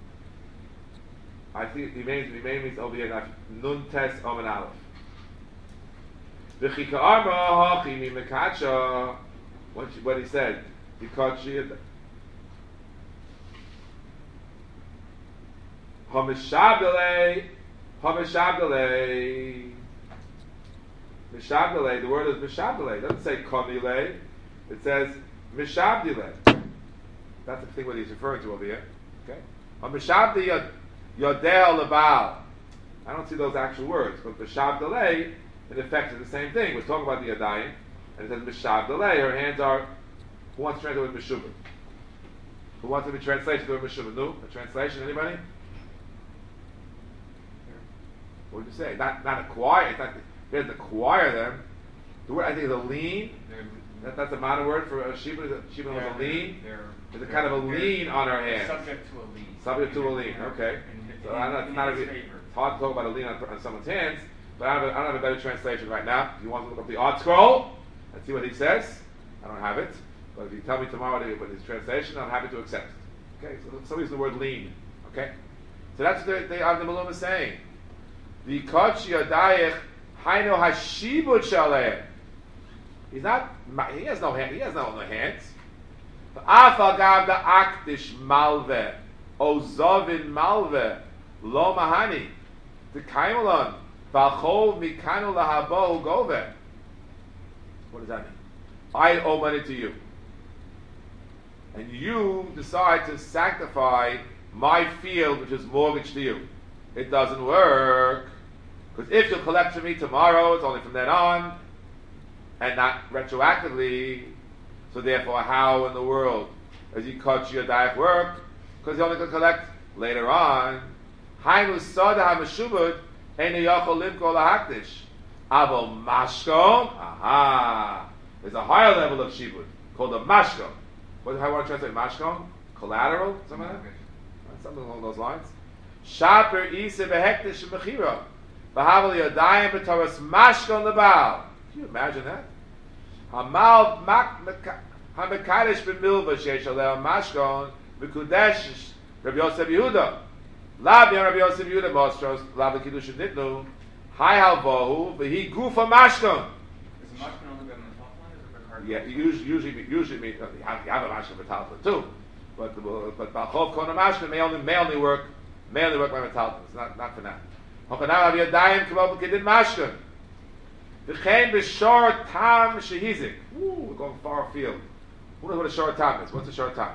I think the main means over here, Nun Tes Omen Aleph. V'chika Arma Hachi Mi Mekacha, what he said, because she had Mishabdele, the word is Mishabdele. It doesn't say Komile, it says Mishabdele. That's the thing what he's referring to over here. Okay? Mishabde Yodeh Lebal. I don't see those actual words, but Mishabdele, in effect, is the same thing. We're talking about the Yadayim, and it says Mishabdele, her hands are, who wants to translate with Meshubah? Who wants to be translated to Meshubah? No? A translation, anybody? What would you say? Not acquire. It's not. He doesn't acquire them. The word I think is a lean. That's a modern word for a Sheba. Sheba was a lean. There's a kind of a lean on her hands. Subject to a lean. Subject to a lean. Okay. So I don't know, it's hard to talk about a lean on someone's hands, but I don't have a better translation right now. If you want to look up the Art Scroll and see what he says, I don't have it. But if you tell me tomorrow what his translation, I'm happy to accept it. Okay. So somebody used the word lean. Okay. So that's what the Avnei Malun is saying. The Koch Yadayich Hainu hashibud shaleim. He's not. He has no hand. He has no hands. Afal gav the akdish malve, ozovin malve, lo mahani, the kaimelon, v'achov mikanu lahabo gove. What does that mean? I owe money to you, and you decide to sanctify my field, which is mortgaged to you. It doesn't work, because if you collect from me tomorrow, it's only from then on, and not retroactively. So therefore, how in the world does he cut your diet work? Because he only can collect later on. Hainu sada hameshubud enu yachol limko lahakdish. Avo mashkom. Aha. There's a higher level of shibud called a mashkom. How do I want to translate mashkom? Collateral? Something like that? Something along those lines. Shaper isa behekdish mechira. V'havel yodayim b'toras mashkom lebal. Can you imagine that? Hamal hamekadesh b'milva sheish alei mashkon v'kudesh Rabbi Yosef Yehuda Lav Rabbi Yosef Yehuda Mostros Lav Kiddush Nitnu Hai Halvohu v'hi gufa mashkon. Is the mashkon only got on the top line or the card? Yeah, usually you have a mashkon metalton too, but Balchov Kona mashkon may only work by metalton. It's not for that. Hochanav Aviyadayim Kavol B'Kedin mashkon. V'chein b'shor tam shehizik. Ooh, we're going far afield. Who knows what a shor tam is? What's a shor tam?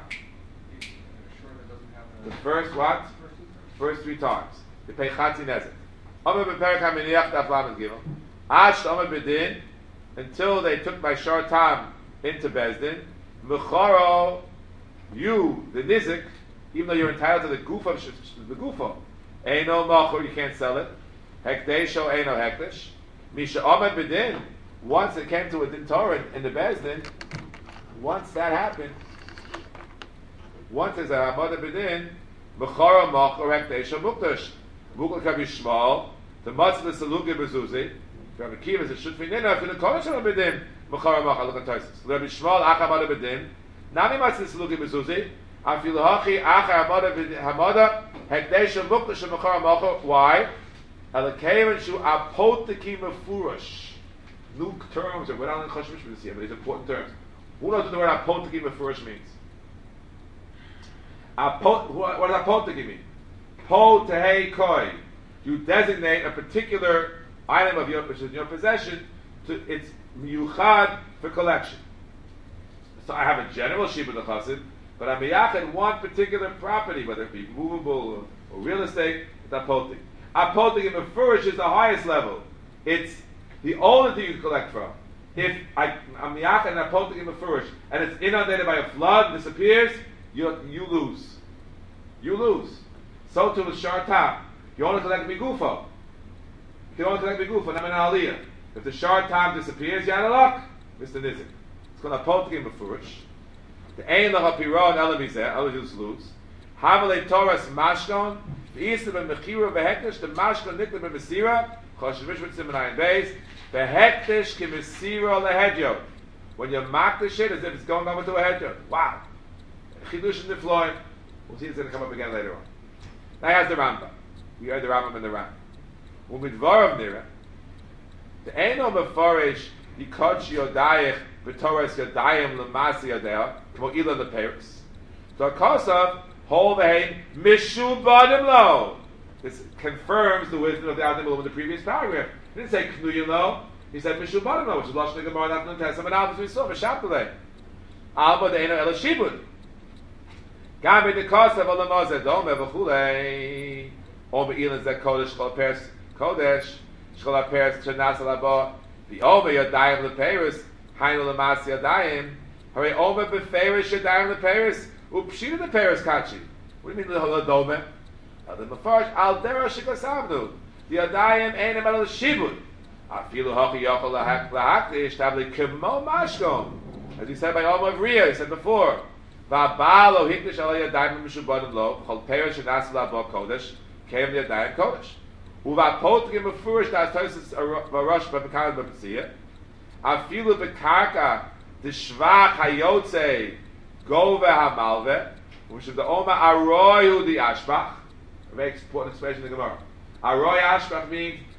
The first what? First three times. The pay chatzi nezek. Omer b'perek haminiach daf lamed gimel. Ash omer b'din, until they took my shor tam into Bezdin. Mechoro, you, the nizik, even though you're entitled to the gufa, eino machor, you can't sell it. Hekdesho eino hekdesh. Misha Ahmed Bedin, once it came to a din Torah in the Bezdin, once that happened, once there's a Ahmed Bedin, Mechara Machor Hekdesha Mukdash, Mukdash Kabi Shmal, the Matzah Salugi Bezuzi, Rabbi Kiva is a Shutfinina, for the Kodesh Ahmed Bedin, Mechara Machor, look at Tosis. Rabbi Shmal Ach Ahmed Bedin, Nami Matzah Salugi Bezuzi, Afilu Hachi Ach Hamada Hekdesha Mukdash Mechara Machor. Why? New terms are without in Chashmish for this year, but these important terms. Who knows what the word apotiki mefurish means? What does apotiki mean? Po tehei koi. You designate a particular item of which is in your possession it's miyuchad for collection. So I have a general shibud l'chasid, but I'm miyachad one particular property, whether it be movable or real estate, it's apotik. Apotik in Mefurish is the highest level. It's the only thing you collect from. If I'm miyachad and apotik in Mefurish, and it's inundated by a flood, disappears, you lose. You lose. So too with shar tam. You only collect migufo. You can only collect migufo, not an aliyah. If the shar tam disappears, you're out of luck, Mr. Nizik. It's called apotik in Mefurish. The ein lachapiron elamizeh, others lose. Hamalei Torah's mashkon. The Isa ben Mechira behektish, the Mashka nikla ben Mesira, Choshevish with Simonai and Beis, behektish ki Mesira lehedyo. When you mark the shit as if it's going over to a hedyo. Wow. Chidush in the floor. We'll see it's going to come up again later on. Now here's the Rambam. We heard the Rambam and the Ram. Umidvarav nira. The Eino Mefarish, Yikoch Yodayich, B'Torah Yodayim L'Masi Yodayah, Kmo Ila L'Peris. So Kosav, Holvein Mishubadim Lo. This confirms the wisdom of the Adamul in the previous paragraph. He didn't say Knuyim Lo. He said Mishubadim Lo, which is Lashon Gemara and Afternoon Testament. And Alvas we saw V'Shabtalei. Alba Deino Ela Shibud. Gabi the Kosav Olamazeh Dome V'Chulei. Ome Ilan Zeh Kodesh Shchol Peres Kodesh Shchol Peres Chernas Alaba. The Ome Yodayim L'Peris Hainu L'Masi Yodayim. Hare Ome B'Ferish Yodayim L'Peris. Upshita the Paris Kachi. What do you mean the Dome? The Mefarish Al Dera Shikasavnu. The Adayim Einem Al Shibud. Afilu Hachi Yochel Lahakti Ishtabli Kimo Mashkom. As he said by Omer of Riyah, he said before. Va'balo Hikdish Al Yadayim Mishubadim Lo. Chol Paris Shenas Labo Kodesh. Came the Adayim Kodesh. Uva'potkim Mefurish Das Tosis Varosh B'Mekayim B'Ptziyah. Afilu B'Karka the Shvach Hayotze. Gove hamalve, which is the Oma Aroyu the Ashbach. A very important expression in the Gemara. Aroy Ashbach means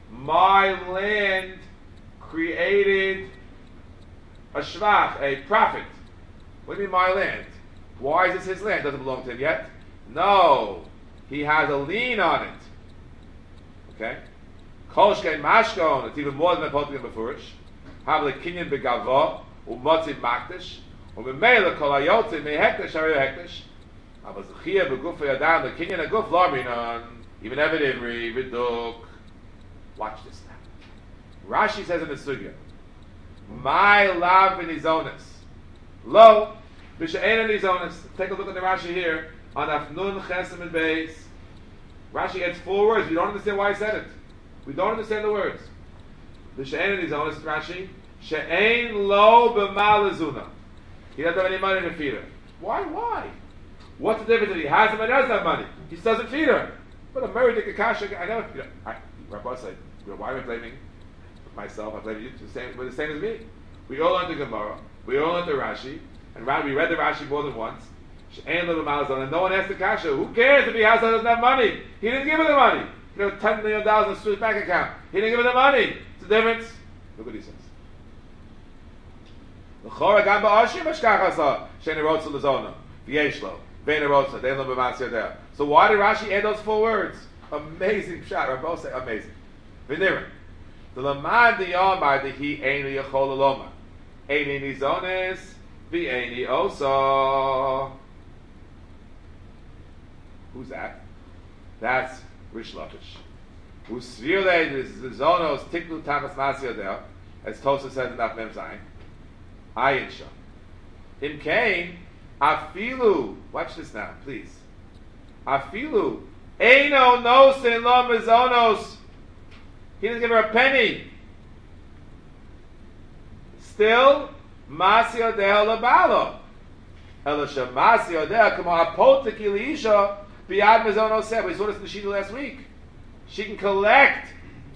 My land created a shvach, a profit. What do you mean my land? Why is this his land? Doesn't belong to him yet? No. He has a lien on it. Okay? Kolshkein mashkon, it's even more than a potik befurish. Have the kinyan begavo, umotzi makdish, umemela kol ayotzim mehektish ari hektish. Aber zuchia beguf yadam, the kinyan a guf laminon, even Eved Ivri, viduk. Watch this now. Rashi says in the sugya, my love in his onus. Lo, b'she'en in his onus. Take a look at the Rashi here on Afnun Chesem and Beis. Rashi adds 4 words. We don't understand why he said it. We don't understand the words. B'she'en in his onus, Rashi. She'en lo b'ma lezuna. He doesn't have any money to feed her. Why? What's the difference if he has the money or doesn't have money? He just doesn't feed her. But a married Kasha, I never feed her. Rabbi said, why am I blaming myself? I blame you. We're the same as me. We all learned the Gemara. We all learned the Rashi. And we read the Rashi more than once. And no one asked the Kasha. Who cares if he has or doesn't have money? He didn't give her the money. He had $10 million in Swiss bank account. He didn't give her the money. It's the difference. Look what he says. So why did Rashi add those 4 words? Amazing shot. Rabbi say amazing. V'nira. The lamad the yomar the he eini yachol aloma. Eini nizones v'eini osa. Who's that? That's Rish Lakish. Usvirle the zonos tiknu tamas masiyadel, as Tosa says in Daf Mem Zayin. Ayin shah. In Cain, afilu. Watch this now, please. Afilu. Eino nosin lo mizonos. He didn't give her a penny. Still, masio dehel labalo. Elisha masio dehel kamo apotek ilisha biyad mizonos said. We saw this in the Shita last week. She can collect.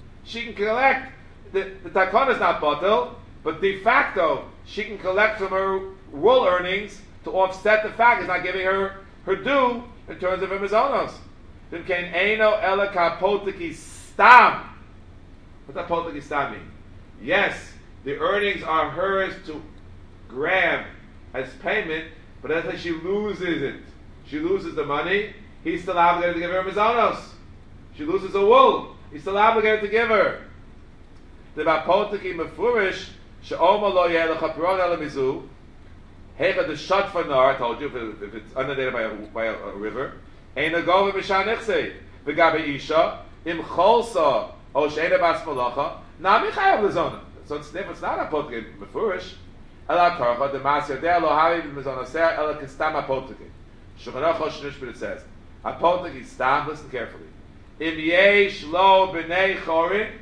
The takon is not bottle, but de facto she can collect from her wool earnings to offset the fact he's not giving her due in terms of her mizonos. Then came Eino Ela Kapotiki Stam. What's that Potiki Stam mean? Yes, the earnings are hers to grab as payment, but that's like she loses it. She loses the money, he's still obligated to give her mizonos. She loses the wool, he's still obligated to give her. The Potiki Mefurish, She'oma lo yeh lechapiron ela mizu, Hecha the shot for nar, I told you, if it's inundated by a river, Ein agova b'shan nichsei, v'gabe isha, im cholsa, o she'ena bas malacha, nami chayav lezona. So it's not a potike mefurish, ela karcha, the mas yadeh lo havi b'mezona ser, ela kistam a potike. Shulchan Aruch Shnish, but it says, a potike stam, listen carefully, im yesh lo b'nei chorin,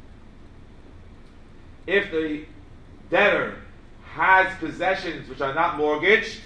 if the debtor has possessions which are not mortgaged,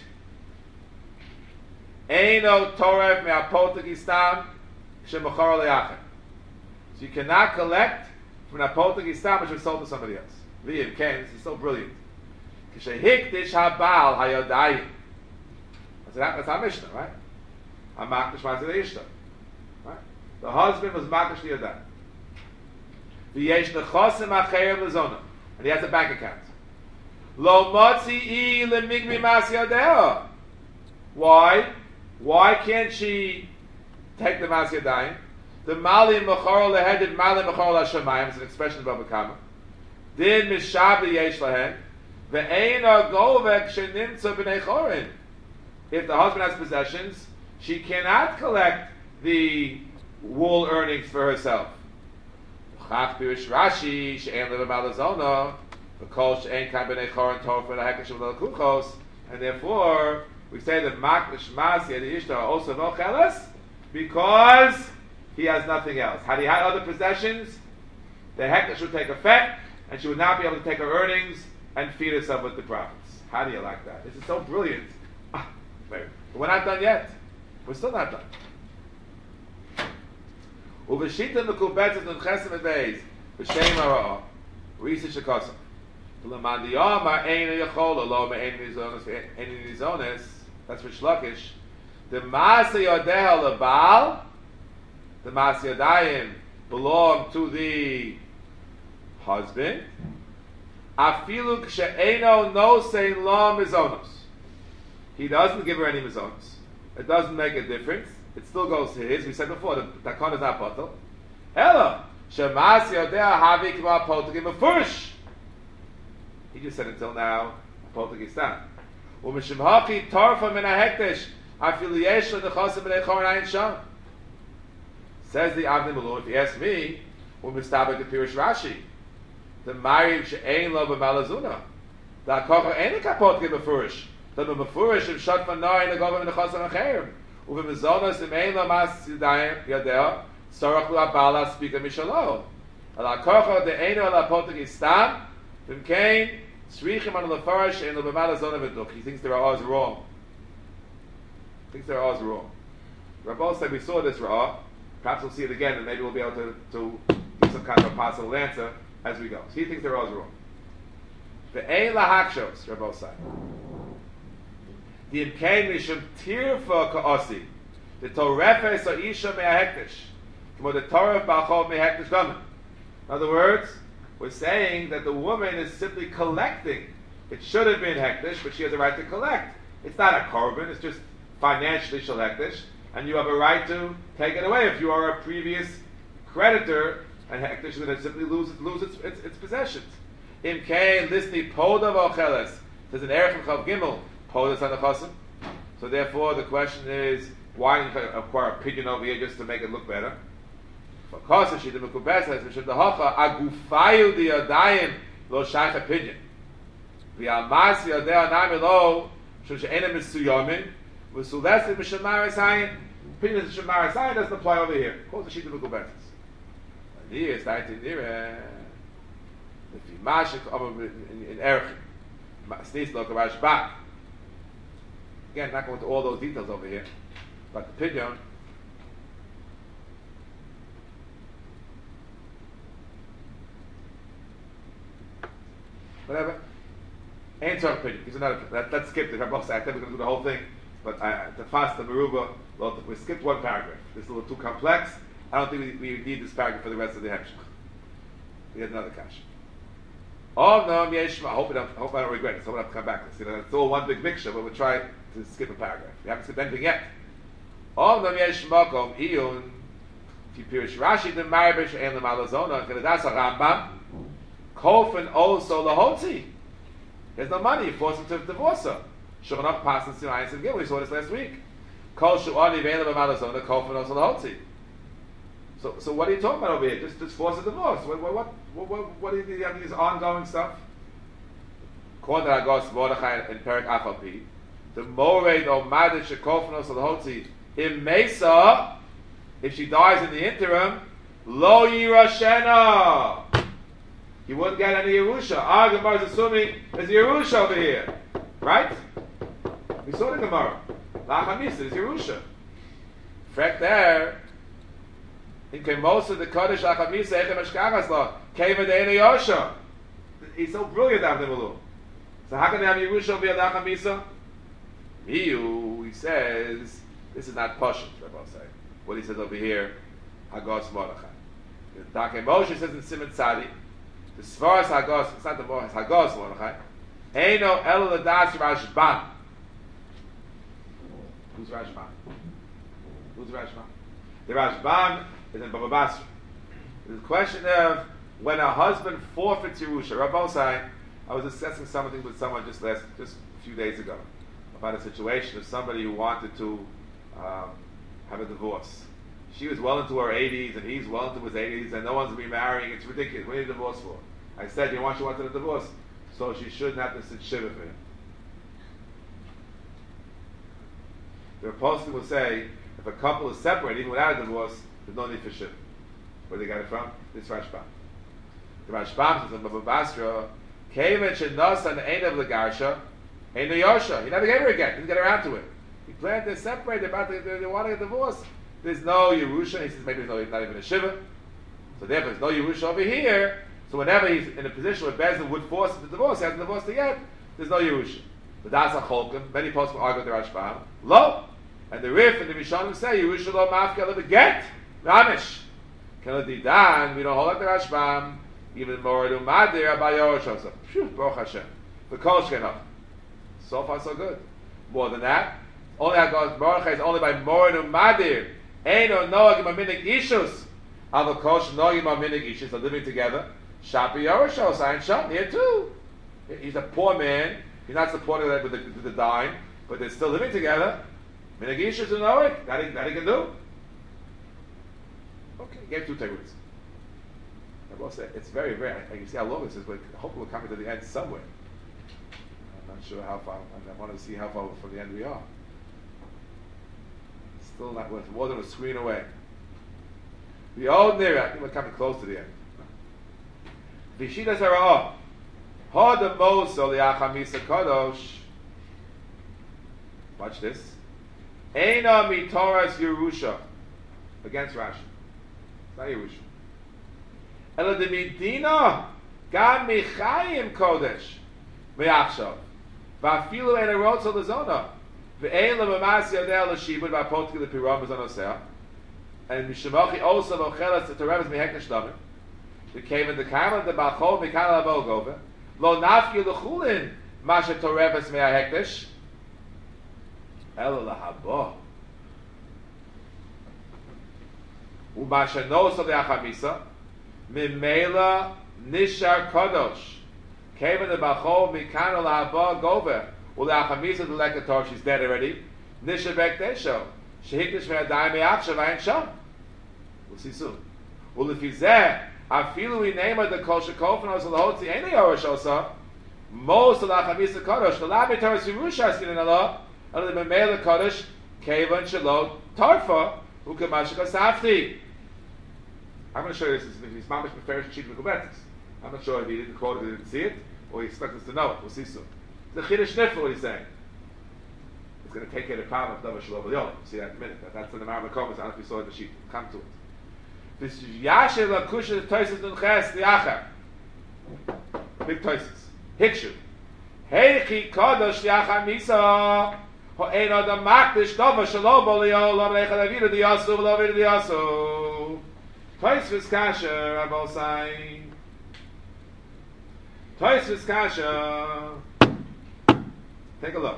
Eino Toref me'apoteki stam shemachar le'achem. So you cannot collect from an apoteki stam which was sold to somebody else. V'im ken, this is so brilliant. K'shehikdish habal hayodayim. That's our Mishnah, right? Hamakdish ma'aseh le'ishta. Right? The husband was makdish liyodayim. V'yesh nechosim acherim lezona. And he has a bank account. Lo motzi'i lemigmi mas yadeh. Why? Why can't she take the mas yadayim? The mali mechor lehedim mali mechor lashamayim is an expression of Baba Kama. Din mishabli yesh lahen ve'eina govek shenimtza b'nei chorin. If the husband has possessions, she cannot collect the wool earnings for herself. Chach pirish Rashi she'en leva malazona v'kol she'en kan b'nei chorin tov for the hekesh of the kuchos, and therefore we say that maklish mas yadishta also no chelas because he has nothing else. Had he had other possessions, the hekesh would take effect, and she would not be able to take her earnings and feed herself with the profits. How do you like that? This is so brilliant. But we're not done yet. We're still not done. Uveshita mekubetzet nunchesem ebeis b'shem hara risa shekosam v'leman diyama eina yachola lo me'ein nizones. That's Rish Lakish. The Masa Yodeh Lebal, the Masa Yodayim belong to the husband. Afilu kshe'eno nosei lo mizonos. He doesn't give her any mizonos. It doesn't make a difference. It still goes to his. We said before, the takon is not potel. Ella shemas yodea havi k'ma potel mefurish. He just said until now, potel gistan. U'mishim haki tarfa min ha'hekdesh afilu yesh le'nechosim b'nei chorin ayin sham. Says the Avnei Malon, if you ask me, u'mistabek the Pirush Rashi, the marriage she'ein lo b'malazuna. The hakocha ain't a kapot mefurish. The mefurish im shot v'noi negovim nechosim acherim. Uv'mizonos im ein lo mas yadeh sorach lu abala speaker mishalo. Al hakocha de eino al apotek istam v'mkein tzrichim an lefurish ein lo b'malazuna v'duk. He thinks their all is wrong. Rabbi said we saw this Ra'ah. Perhaps we'll see it again, and maybe we'll be able to do some kind of a possible answer as we go. So he thinks they're all wrong. The ein lahakshos, Rabbi said. The imkain mishum tirfa ka'osi. The torefes or isha me'ahektish. כמו the Torah b'achol me'ahektish gamen. In other words, we're saying that the woman is simply collecting. It should have been hektish, but she has a right to collect. It's not a korban, it's just financially shel hektish. And you have a right to take it away if you are a previous creditor, and hektish is going to simply lose its possessions. Im kein lisni poda v'ocheles. There's an erech chav gimel poda sanachasim. So therefore, the question is, why didn't you acquire a pigeon over here just to make it look better? For kosa she didn't mekubeses v'shem dahacha agufayu di yadayim lo shach a pigeon. V'amasi yadei anami lo shum she'enem misuyomin. V'sulesim v'shemaris hayin. Opinion of Shemaris hayin doesn't apply over here. Kosa she didn't mekubeses. Here is that in there. If you mash it in erech, sneeze look about back. Again, not going into all those details over here, but the pigeon. Whatever. Answer on pigeon. Here's another. Let's skip this. I'm going to do the whole thing, but the fast the Meruba. We skipped one paragraph. This is a little too complex. I don't think we need this paragraph for the rest of the hemshech. We had another kash. Oh no, I hope I don't regret it. So I don't have to come back. It's all one big mixture, but we'll try to skip a paragraph. We haven't skipped anything yet. Oh no, yesh makom iyun. If you pirish Rashi the maribish and the malazona, and that's a Rambam. Kofen also lahotzi. There's no money. You force him to divorce her. Shulchan passes to Ayin Gil. We saw this last week. Kol shu'ani ve'ela b'malazona kofen also lahotzi. So what are you talking about over here? Just force a divorce. What do you have these ongoing stuff? According to Agos Mordechai in Perek Afalpi, the mored or madid shekofnos alhotzi im mesa, if she dies in the interim, lo yirashena. You wouldn't get any Yerusha. Our Gemara is assuming there's Yerusha over here, right? We saw the Gemara. Lachamisa, there's Yerusha. Fact there. In Kemosa, the Kodesh Achamisa, Echem Eshkachasla, Keva Deina Yosha. He's so brilliant, Avnei Malon. So how can they have Yerusha via Achamisa? Miyu, he says, this is not Pashut, Rabbi say. What he says over here, Hagos Mordechai. The Takei Moshe says in Simon Tzadi, the Svaras Hagos, it's not the Mordechai, it's Hagos Mordechai. Eino El Ladas Rashban. Who's Rashban? The Rashban is in Baba Basra. The question of when a husband forfeits Yerusha. Rabbi Sai, I was discussing something with someone just a few days ago about a situation of somebody who wanted to have a divorce. She was well into her 80s and he's well into his 80s and no one's remarrying. It's ridiculous. What are you a divorce for? I said, you know why she wanted a divorce? So she shouldn't have to sit shiva for him. The apostle will say, if a couple is separated, even without a divorce, there's no need for shiva. Where they got it from? This Rashbam. The Rashbam says in Baba Basra, Kevin Shenosan Ein of Lagarsha, Ein Yosha. He never gave her again. He didn't get around to it. He planned to separate. They wanted a divorce. There's no Yerusha. He says maybe there's not even a shiva. So therefore, there's no Yerusha over here. So whenever he's in a position where Bezdin would force him to divorce, he hasn't divorced her yet. There's no Yerusha. But that's a Cholkim. Many poskim argue with the Rashbam. Lo. And the Rif and the Rishonim say Yerusha lo mafka le beget. Ramish. Keladidan, we don't hold like the Rashbam, even more to Madir, Abayosh, phew, Baruch Hashem. The Kol Shkenach. So far, so good. More than that, only Hagos Baruch is only by more to Madir. Eino Noagim Aminik Ishus. Al Kosh Noagim Aminik Ishus are living together. Shapi Yorosho, Sign Sham, here too. He's a poor man. He's not supporting that with the dime, but they're still living together. Minig Ishus and Noag, that he can do. Okay, gave two takeaways. I will say, it's very rare. I can see how long this is, but hopefully we're coming to the end somewhere. I'm not sure how far. I want to see how far from the end we are. Still not worth more than a screen away. The old Nira, I think we're coming close to the end. Vishidas Hara'ah. Hod Moso Liachamisa Kadosh. Watch this. Eina Mitoras Yerusha. Against Rashi. It's not Yerusha. Ela de Medina. Gam Michayim Kodesh. Me'achshav. Va'afilu Eina Rotza Lezona. Ve'ein Lemamasi Adel L'Shibud Va'apotki L'Piram V'Zonosea. And Mishemochi also Vochelas Tereves Meheknesh Damim. The came in the Karma, the Balchol, Mikal Abogova. Lo Nafki L'Chulin, Masha Tereves Meheknesh. Ela L'Habo. Umasha Nosa L'Achamisa. Mimela Nishar Kodosh. Came in the Balchol, Mikal Abogova. U'L'Achamisa the Lekator, she's dead already. Nishar Bekdesho. Shehikdish Me'adai Me'achshav Ayin Sham. We'll see soon. U'Lefizeh, Afilu we name the Kol Shekofanos L'Hotzi Ein Yorosh Osa. Most of the Achamisa Kodosh. The Labi Torah Sirusha Skin in Allah. And the Memela Kodosh Kevan Shalot Tarfa Ukamashika Safti. I'm going to show you this. He's Mamish Meferish Chid Mekubetis. I'm not sure if he didn't quote it, he didn't see it, or he expects us to know it. We'll see soon. The Chiddush Nifla, what he's saying. It's going to take care of the problem of Dava Shalom Yolim. See that in a minute. That's in the Marah Makomas. I don't know if you saw it in the sheet. Come to it. This is Yasher Lakusha Toises Nunches Liachar. Big Toises. Hikshu. Heichi Kodosh Liachar Misa. Ho'ein Adam Makdish Dava Shalom Yolim. Lo Mecha Davida Diyasu. Lo Vida Diyasu. Toises Kasher. Rabbi Sain. Toises Kasher. Take a look.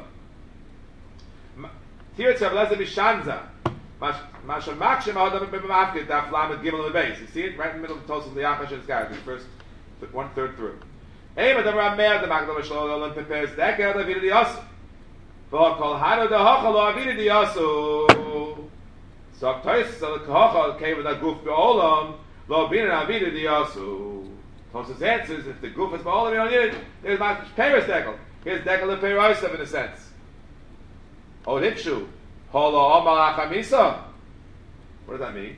Here it's Abelazar Bishanza. Masha Makshim Adam B'Mafkid Daf Lamed Gimel Lebeis. You see it right in the middle of the Tosaf Liachash and Skar. The first 1/3 through. Eim Adam Ramer the Magdal Shalom Olam prepares Deker Davida Diyasu. V'Kol Hano Dehocha Lo Avida Diyasu. So Tois So the Kocha came with a Guf Be'olam Lo Avida Diyasu. Tosaf's answers if the Guf is Be'olam you don't need it. There's my Peres Dekel. Here's Dekel and Peroisav in a sense. Oh, Hikshu. Holo Omar Achamisa. What does that mean?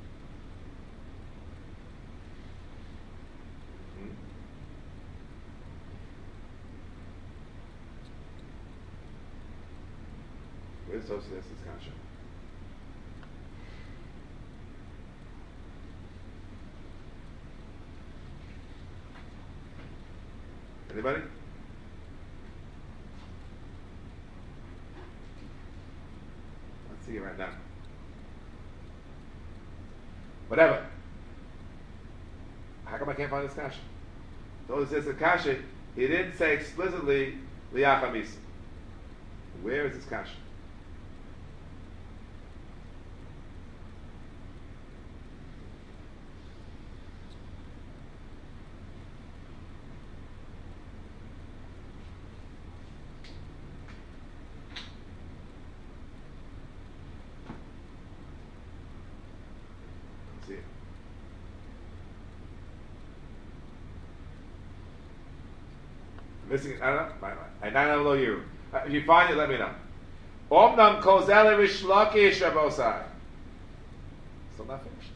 Where's Tosfos Kasha? Anybody? See it right now. Whatever. How come I can't find this kasha? So it says the kasha, he didn't say explicitly liachamisa. Where is this kasha? Missing, I don't know. I don't know you. If you find it, let me know. Omnam kozel Rish Lakish Rabosai. Still not finished.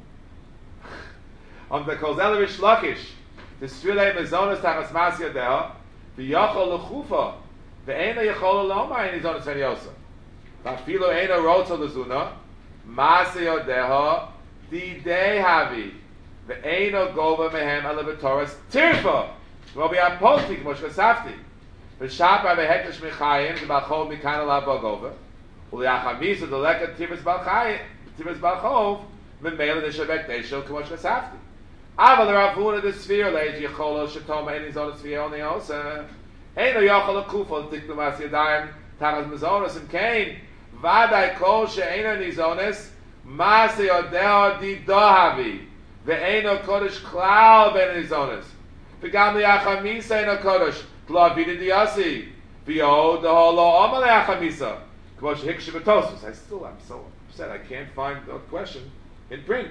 The kozel Rish Lakish. The Srilei Mezonas Tamas Masya Deha. The Yachol Lechufa. The Eina Yachol Loma in his own Senyosa. Vafilo Eina Rotzo Lezuna. Masya Deha. Di Dehavi. The Eina Gova Mehem Elevatoris Tirfa. Well, we have Postik, Moshka Safti. The Shapa, the Hektish Michayim, the Balchov, Mikana La Bogova. Uliachamisa, the Leka Tivis Balchayim, Tivis Balchov, Memela Nishabek Desho Kamosh Kasafti. Aval Ravuna the sphere lay Yicholo Shatoma and his own sphere only also. Ain't no Yachol Kufo Tiklumas Yadayim Taras Mazonas and Cain. Vadai Kol She'ena Nizones Masi Odeo Di Dohavi. Ve'eno Kodesh Klal Ben Nizones. V'gam Liachamisa Eno Kodesh. Tlavida Diasi. V'yo Deholo Omal Liachamisa. Kamosh Hikshibatosus. I'm so upset I can't find the question in print.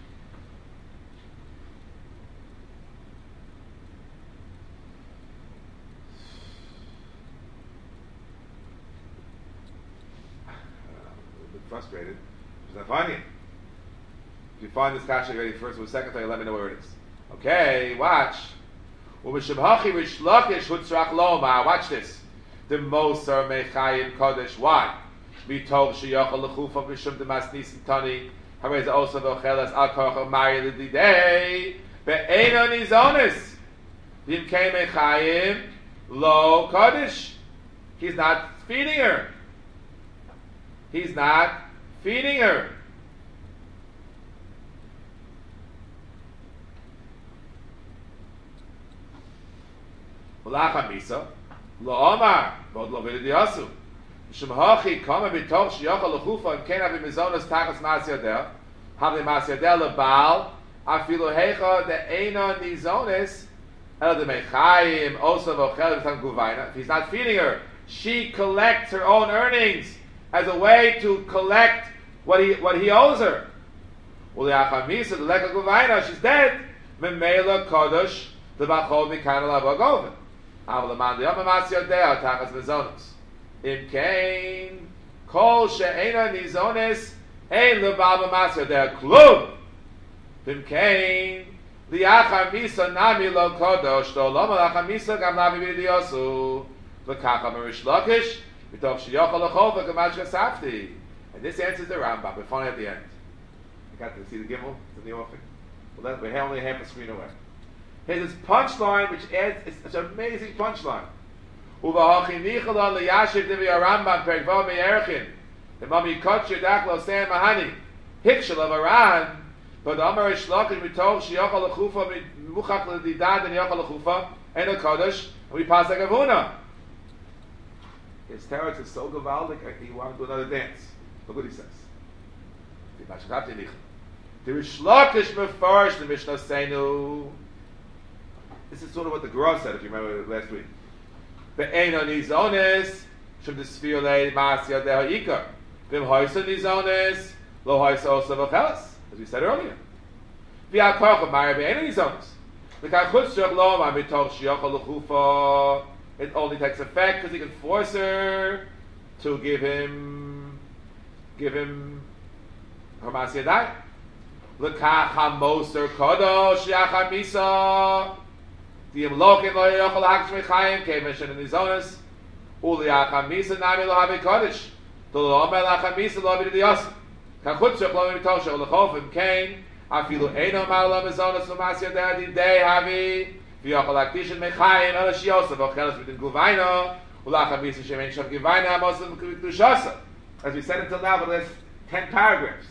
Frustrated. Because I'm finding it. If you find this kasha ready first or second time, let me know where it is. Okay, watch. Watch The Moser Mechayim Kodesh. Why? We told Shiyachal Lechufa Bishum Demasnis Tani. Harez also Vochelas Al Korach Mari Lididei. Be'ena Nizonis. Yimkei Mechayim Lo Kodesh. He's not feeding her. He's not feeding her. Ulach Misa, Lo Omar, Bod Lo Vidiyasu. Shemhachi Kama Bitoch Shiyachal Lechufa and Ken Avi Mizonas Tachas Masyadel, Havi Masyadel Lebal, Afilu Hecha the Eina Nizonis, El de Mechayim, Osa Vochel V'Tam Guvaina. If he's not feeding her, she collects her own earnings as a way to collect what he owes her. Uliachamisa, the Leka Guvaina, she's dead. Memela Kodesh, the Bachol Mikanal Abagovin. Avalaman the Amamasya Dea, Tachas Mizonos. Im Kain, Kol She'ena Nizonis, Ein Lebaba Masya Dea Klub. Im Kain, Liachamisa Nami Lo Kodesh, Do Loma Lachamisa Gam Lavi Vidiosu, V'Kacha Marish Lakish, and this answers the Rambam. We're finally at the end. You got to see the Gimel? It's in the offing. Well, we're only half a screen away. Here's this punchline, which adds, it's such an amazing punchline. The Mami Kotcher Daklo Sam Mahani. Hikshel of Iran. But Amar Ishlakish, we told Shiyachal Lechufa, Muchach Ledidad, and Yachal Lechufa, and a Kodesh, and we pass like Avuna. His teretz is so gewaldig, he wanted to do another dance. Look what he says. The Rish Lakish Mefarish, the Mishnah Seinu. This is sort of what the Gra said, if you remember last week. Be'eno nizones, shem desfir lei masya deha ikar. Vim hoysa nizones, lo hoysa osa v'chelas, as we said earlier. V'ya korcha maya be'eno nizones. V'kar chutzrach lo ma mitol shiyachal l'chufa. It only takes effect because he can force her to give him her masiyadai. L'kach hamoser kodosh yachamisa. Di'imlokin lo yochal ha'aksh mechayim ke'meshen in nizonis. Uli yachamisa nami lo havi kodesh. Lo omer lachamisa lo havi diyosim. Kachutzrach lo mitol she'ol l'chofim kein. Afilu eino mar lo mizonis lo masiyadai didei havi. As we said until now, for the last 10 paragraphs.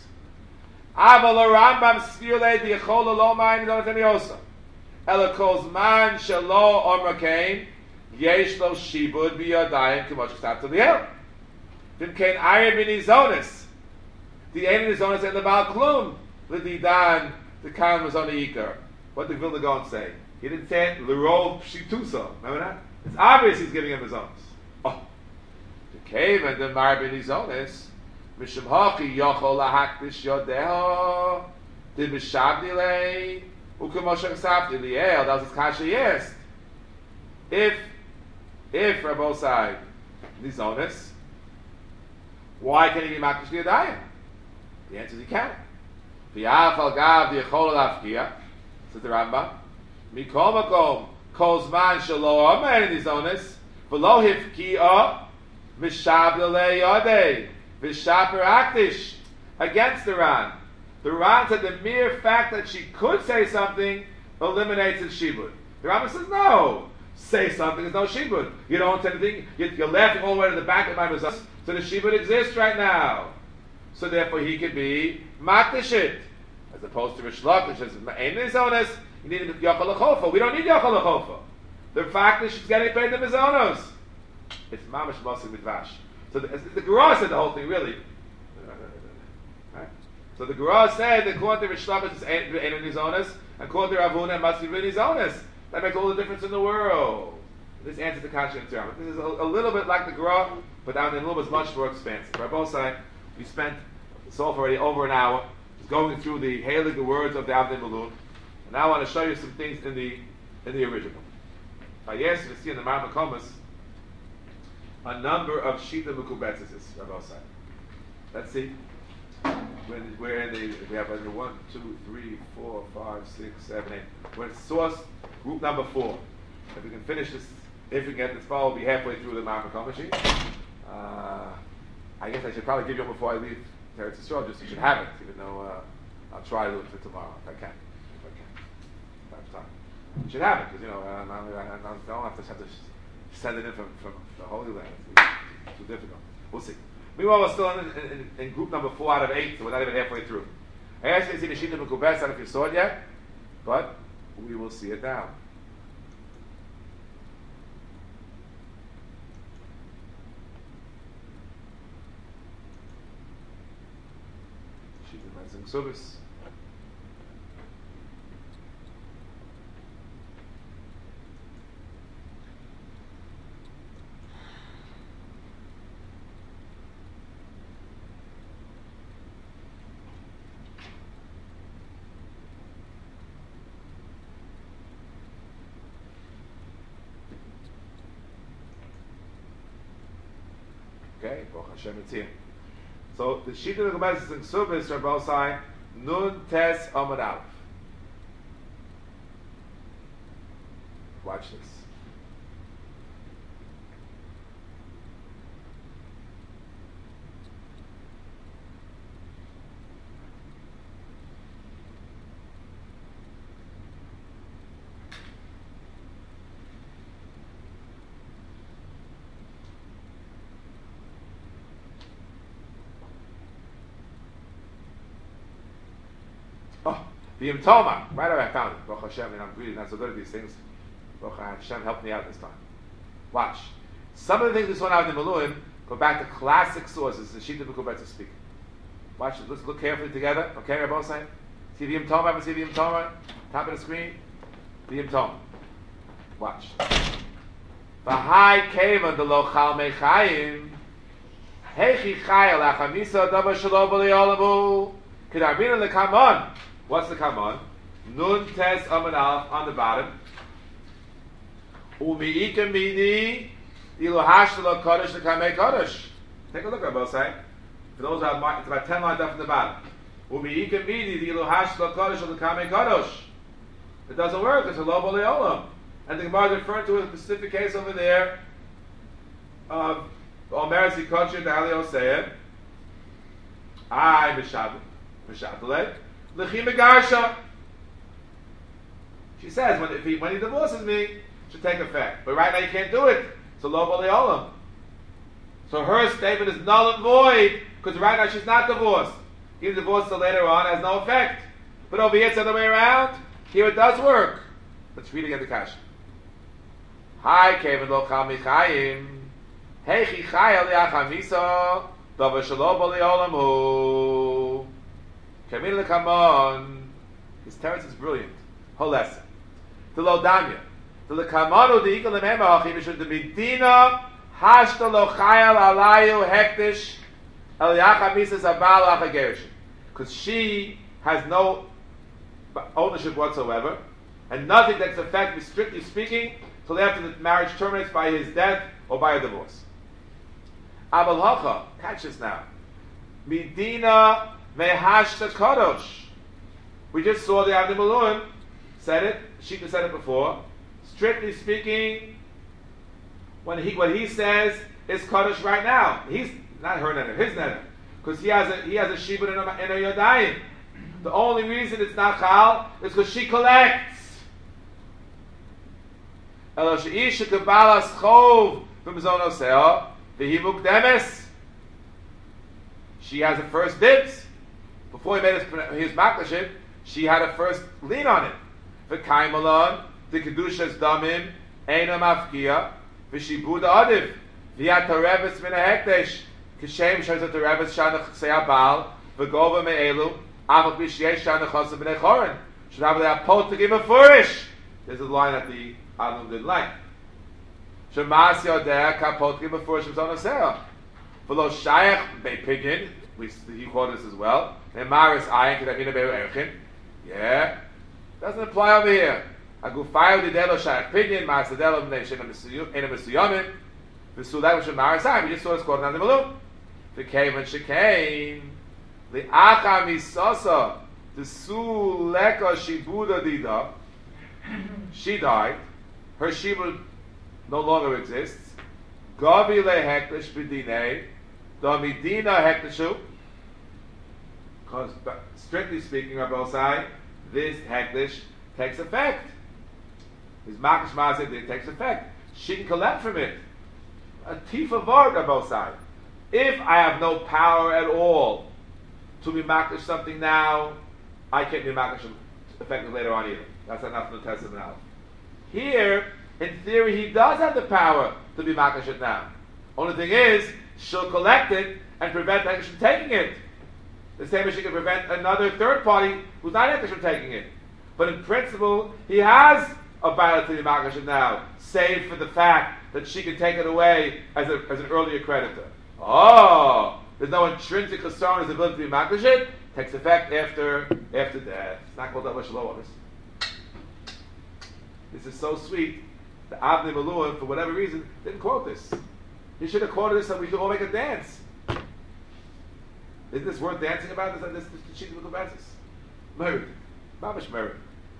What did Vilna Gaon say? He didn't say it, L'rov Pshitusa. Remember that? It's obvious he's giving him his own. Oh. The cave and the Marabin his own is, Mishum Haki Yochol Lahakdish Yodeho, the Mishabdile, Ukamoshak Safdi Liel, that was his kasha, yes. If Rabosai, his own is, why can't he be Makish Yodayim? The answer is he can't. V'yafal Gav Yochol Lafkia, says the Rambam, Mikol Makom, Kol Zman Shelo Omer in his owners, V'lo Hifki'ah, Mishabdile Yodei, V'shaper Akdish, against the Ran. The Ran said the mere fact that she could say something eliminates his shibud. The Rambam says, no, say something, there's no shibud. You don't say anything, you're laughing all the way to the back of my mezuzah, so the shibud exists right now. So therefore he could be makdishit. As opposed to Rish Lakish, which says Ein Mizonos, you need Yachal L'chofa. We don't need Yachal L'chofa. The fact that she's getting paid the Mizonos. It's Mamash Masik Midvash. So the Gemara said the whole thing, really. Right? So the Gemara said that according to Rish Lakish, it's Ein Mizonos, and according to Ravuna, it must be Mizonos. That makes all the difference in the world. This answers the Kasha in Tzarma. This is a little bit like the Gemara, but down in a little bit much more expansive. By both sides, we spent so far already over an hour just going through the hailing the words of the Avnei Malun. And now I want to show you some things in the original. Yes, you see in the Mar Makomas a number of Shita Mukubetzes, Rabbi Osai. Let's see. We're in we have 1, 2, 3, 4, 5, 6, 7, 8. We're in source group number 4. If we can finish this, if we can get this far, we'll be halfway through the Mar Makomas sheet. I guess I should probably give you one before I leave Teretz Yisrael, just so you should have it, even though I'll try to do it for tomorrow, if I can. If I have time. You should have it, because, I don't have to send it in from the Holy Land. It's too difficult. We'll see. Meanwhile, we're still in group number 4 out of 8, so we're not even halfway through. I asked you to see the Shita Mekubetz, I don't know if you saw it yet, but we will see it now. Service. Okay, Baruch Hashem, it's here. So the Shita of the Gemara is in Subis, Rabbi Osai, Nun Tes Amud Aleph. Watch this. The Yom Toma, right away I found it. Baruch Hashem, and I'm really not so good at these things. Baruch Hashem helped me out this time. Watch. Some of the things we saw now in the Maluim go back to classic sources, the Shita Mekubetz speak. Watch, let's look carefully together. Okay, Rabbi Osai? See the Yom Toma? Ever see the Yom Toma? Top of the screen? The Yom Toma. Watch. V'hai kevan de lo chal mechayim hechi chayel achamisa dava shalo b'li olamu k'darbina lekamon. What's the command? Nun tes amud aleph on the bottom. Umiika mini ilu hashla kodesh lekamei kodesh. Take a look at both sides. For those who have marked, it's about 10 lines up from the bottom. Umiika mini ilu hashla kodesh lekamei kodesh. It doesn't work. It's a lo b'li olam. And the Gemara is referring to a specific case over there of Omer Zikotcher Dali Oseh. I Mishataleh. She says when he divorces me, it should take effect. But right now you can't do it. So lo b'li olam. So her statement is null and void because right now she's not divorced. Even divorced till later on has no effect. But over here it's the other way around. Here it does work. Let's read again the Kasha. Hi Kevin lo chal michayim. Hey chi chayel yachamisa. Davar shelo b'li olam hu. Kamila, come on. His teretz is brilliant. Whole lesson. The Lodamya. The Lekamanu, the Ikal Lemema, Achim, the Medina, Hashta lo Chayal Alayu Hektish, El Yachamisas Abal Achagerishin. Because she has no ownership whatsoever, and nothing that's effective, strictly speaking, till after the marriage terminates by his death or by a divorce. Abel Hacha, catch this now. Medina Mehashta Kadosh. We just saw the Avnei Malun said it. Shita said it before. Strictly speaking, what he says is Kadosh right now. He's not her neder, his neder, because he has a shibud in a yodayim. The only reason it's not chal is because she collects. Elo she'ish shekabalas chov b'mzonoseo v'hi mukdemes. She has a first dibs. Before he made his maklaship, she had a first lien on it. V'kaimalon, the Kedushas Damim, Eina Mafkia, V'shibud Adiv, V'yat Hareves Min HaHekdesh, Kishem Shazat Hareves Shanach Seyabal, V'gova Me'elu, Amak B'shyesh Shanach Chosav B'nei Chorin. Should have that pot to give a flourish. There's a line that the Adam didn't like. Shemas Yodea Kapot give a flourish of Zonasera. V'lo Shayach Be'pigin, he quoted this as well. Nemaris Ayin Kedavina Be'u Erchin. Yeah. Doesn't apply over here. Agufayu Didelo Shayach Pigin, Masadelo B'nei Shena Mesuyomin, V'sulay V'shemaris Ayin. We just saw this quote on the Malum. V'kei when she came, Li'acha Misosa, the Suleka Shibuda Dida, she died, her Shibud no longer exists. Gavi le hektish b'dinei, da midina hektishu. Because strictly speaking, Rabbi Osai, this hektish takes effect. His makish mazid, it takes effect. She can collect from it. A tifa vard, Rabbi Osai. If I have no power at all to be makish something now, I can't be makish effective later on either. That's enough to test him out. Here, in theory, he does have the power to be makish it now. Only thing is, she'll collect it and prevent Hekesh from taking it. The same as she can prevent another third party who's not Hekesh from taking it. But in principle, he has a ballot to be makish it now, save for the fact that she can take it away as an earlier creditor. Oh, there's no intrinsic chasson as ability to be makish it. Takes effect after death. It's not called Davar Shalom. This is so sweet. The Avnei Malua, for whatever reason, didn't quote this. He should have quoted this so we could all make a dance. Isn't this worth dancing about? This sheet of Kubatzis. Merit. Mamish merit.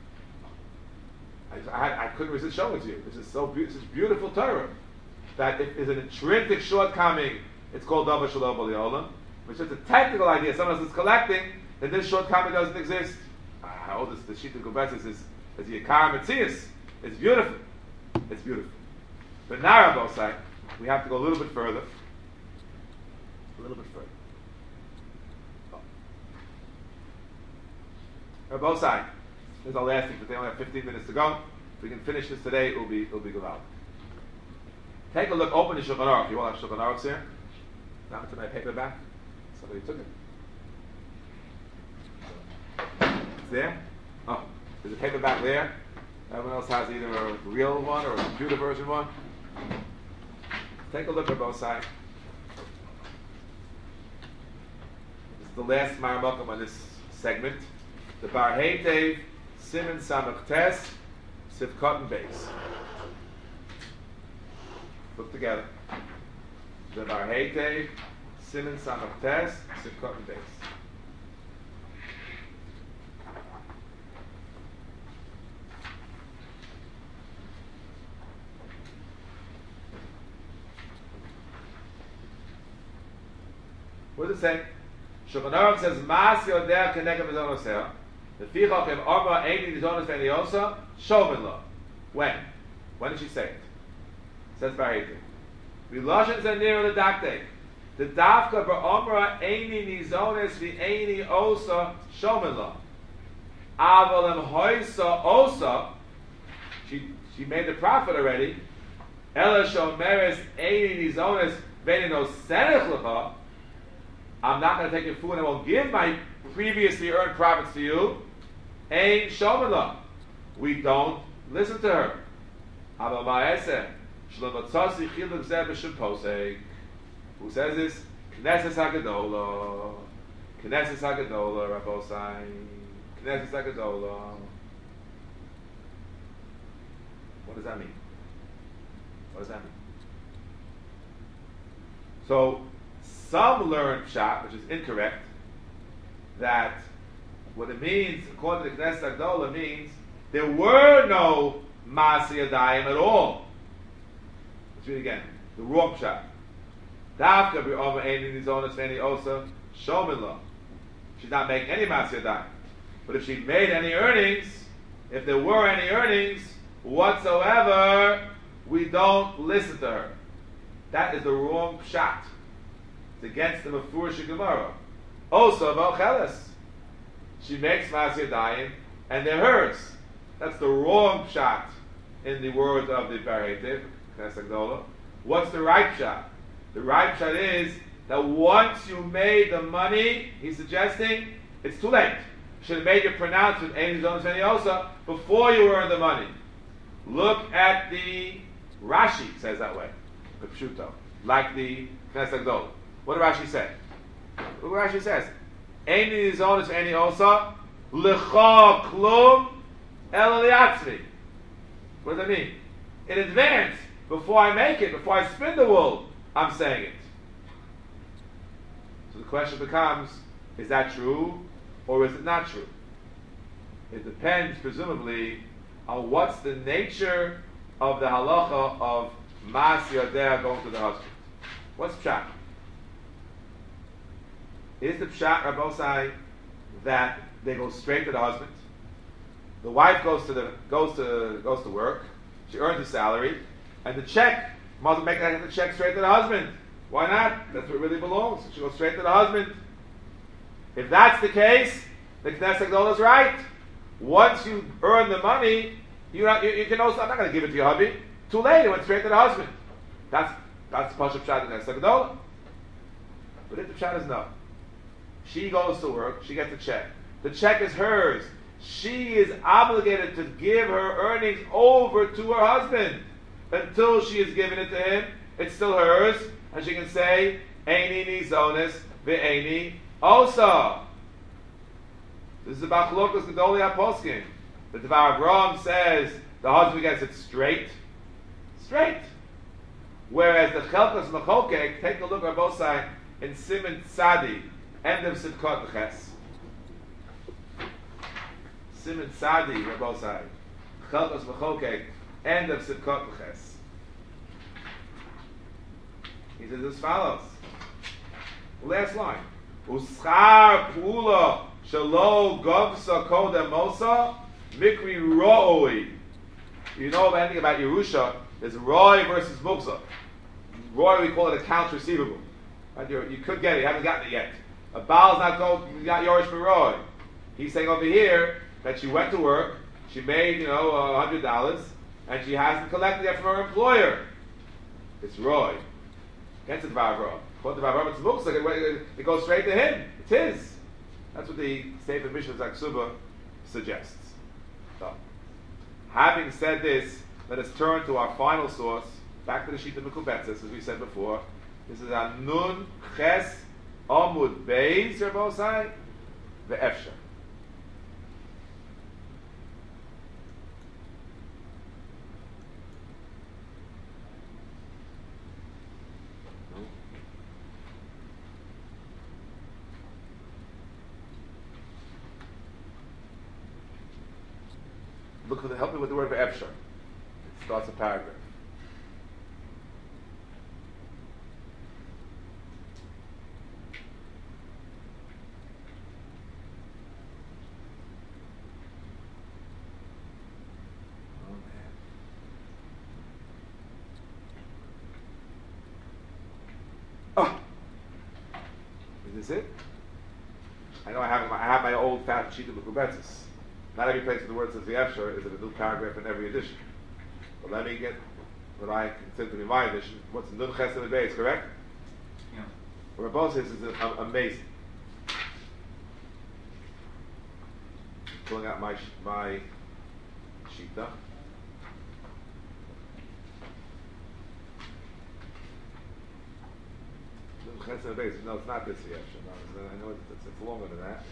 I couldn't resist showing it to you. This is so beautiful. This is beautiful Torah. That if there's an intrinsic shortcoming, it's called Davar Shalom B'Liolam. It's just a technical idea. Someone else is collecting, then this shortcoming doesn't exist. How old is the sheet of Kubatzis is Yikar Metzias. It's beautiful. It's beautiful. But now, Rabbi Osai, we have to go a little bit further. A little bit further. Rabbi Osai, this is our last thing, but they only have 15 minutes to go. If we can finish this today, it'll be good out. Take a look, open the Shulchan Aruch. You all have Shulchan Aruchs here? Now to my paperback. Somebody took it. It's there? Oh, there's a paperback there. Everyone else has either a real one or a computer version one. Take a look at both sides. This is the last Maramokim on this segment. The Bar Heitev, Siman Samach Tes, Sivkot and Beis. Look together. The Bar Heitev, Siman Samach Tes, Sivkot and Beis. What does it say? Shulchan Aruch says, "Mas yodea keneged mizonoseh." The fichach im Amra eini nizonos ve'niosa shomin lo. When? When did she say it? Says Barayte. V'loshen zanir ledaktek. The dafka ba'Amra eini nizonos ve'eini osa shomin lo. Aval em hoisa osa. She made the profit already. Ela shomeres eini nizonos ve'eini nosenech lecha. I'm not going to take your food and I won't give my previously earned profits to you. Ein shomelah. We don't listen to her. Who says this? Knesset HaGedolah. Knesset HaGedolah, Rabbosai. Knesset HaGedolah. What does that mean? What does that mean? So, some learn Pshat, which is incorrect, that what it means, according to the Knesset HaGedolah, means there were no Ma'aseh Yadayim at all. Let's read it again. The wrong Pshat. Davka b'Omer Eini Nizonos Ve'eini Osa Shomin Lo. She's not making any Ma'aseh Yadayim. But if she made any earnings, if there were any earnings whatsoever, we don't listen to her. That is the wrong Pshat. It's against the Mefurish Gemara. Also about Cheles. She makes Masya Dayan, and they're hers. That's the wrong shot in the words of the Barhetiv, Knesset Gdola. What's the right shot? The right shot is that once you made the money, he's suggesting, it's too late. You should have made your pronouncement, Ein Zonos V'Eini Osa, before you earned the money. Look at the Rashi says that way, the Pshuto, like the Knesset Gdola. What does Rashi say? Look what Rashi says. Ein Zonos V'Eini Osa, L'cha Klum El Liatzmi. What does that mean? In advance, before I make it, before I spin the wool, I'm saying it. So the question becomes, is that true or is it not true? It depends, presumably, on what's the nature of the halacha of Mas Yodea going to the husband. What's pshat? Is the pshat, Rabbosai, that they go straight to the husband? The wife goes to work, she earns a salary, and the check, mother make the check straight to the husband. Why not? That's where it really belongs. She goes straight to the husband. If that's the case, the Knesset Gdola is right. Once you earn the money, you can also, I'm not going to give it to your hubby. Too late, it went straight to the husband. That's the Pashup Pshat in Knesset Gdola. But if the Pshat is no, she goes to work, she gets a check. The check is hers. She is obligated to give her earnings over to her husband until she has given it to him. It's still hers, and she can say, Eini Nizonis V'Eini Osa. This is about Chalokas Gedolei HaPoskim. The Devar Avraham says the husband gets it straight. Whereas the Chelkas Mechokek, take a look at both sides in Siman Tzadi, end of Sivkot Ches. Siman Tzadi, Rabbosai. Chelkas Mechokek, end of Sivkot Ches. He says as follows. Last line. Uschar Pula Shalo Govsa Koda Mosa Mikri Ro'oi. You know anything about Yerusha, there's Roy versus Muksa. Roy, we call it accounts receivable. Right? You could get it, you haven't gotten it yet. A Baal's not going, you got Yorish for Roy. He's saying over here that she went to work, she made, $100, and she hasn't collected it from her employer. It's Roy. Against the Dvar According to Dvar it's Muksa, it goes straight to him. It's his. That's what the Sefer Mishnah Zaksuba suggests. So, having said this, let us turn to our final source, back to the Shita Mekubetzes, as we said before. This is our Nun Ches Amud Beis, Rabbosai, Ve'efsha. Help me with the word Ve'efsha. It starts a paragraph. Oh, is this it? I know I have my old fat sheet of Mekubetzes. Not every place where the word says the Efshar is in a new paragraph in every edition. But let me get what I consider to be my edition. What's Nun Ches Amud Beis, correct? Yeah. What Rabbi says is amazing. Pulling out my Shita. Nun Ches Amud Beis. No, it's not this Efshar. No, I know it's longer than that.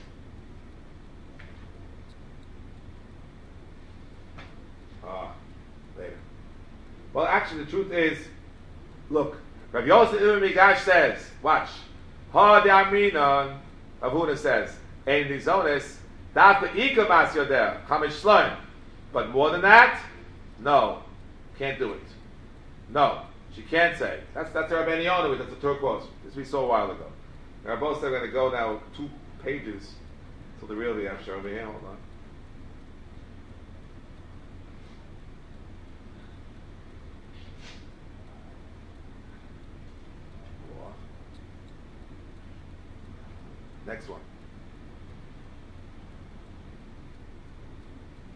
Later. Well, actually, the truth is, look, Rav Yosef Ibn Migash says, watch, Ha de Aminon, Rav Huna says, Ein Nizonis, Dafka Ika Mas Yodeh, Chamish Shloim. But more than that, no, can't do it. No, she can't say. That's the Rabbeinu Yonah, that's the turquoise, as we saw a while ago. Now, both are going to go now 2 pages till the real Yamshar over here. Hold on. Next one.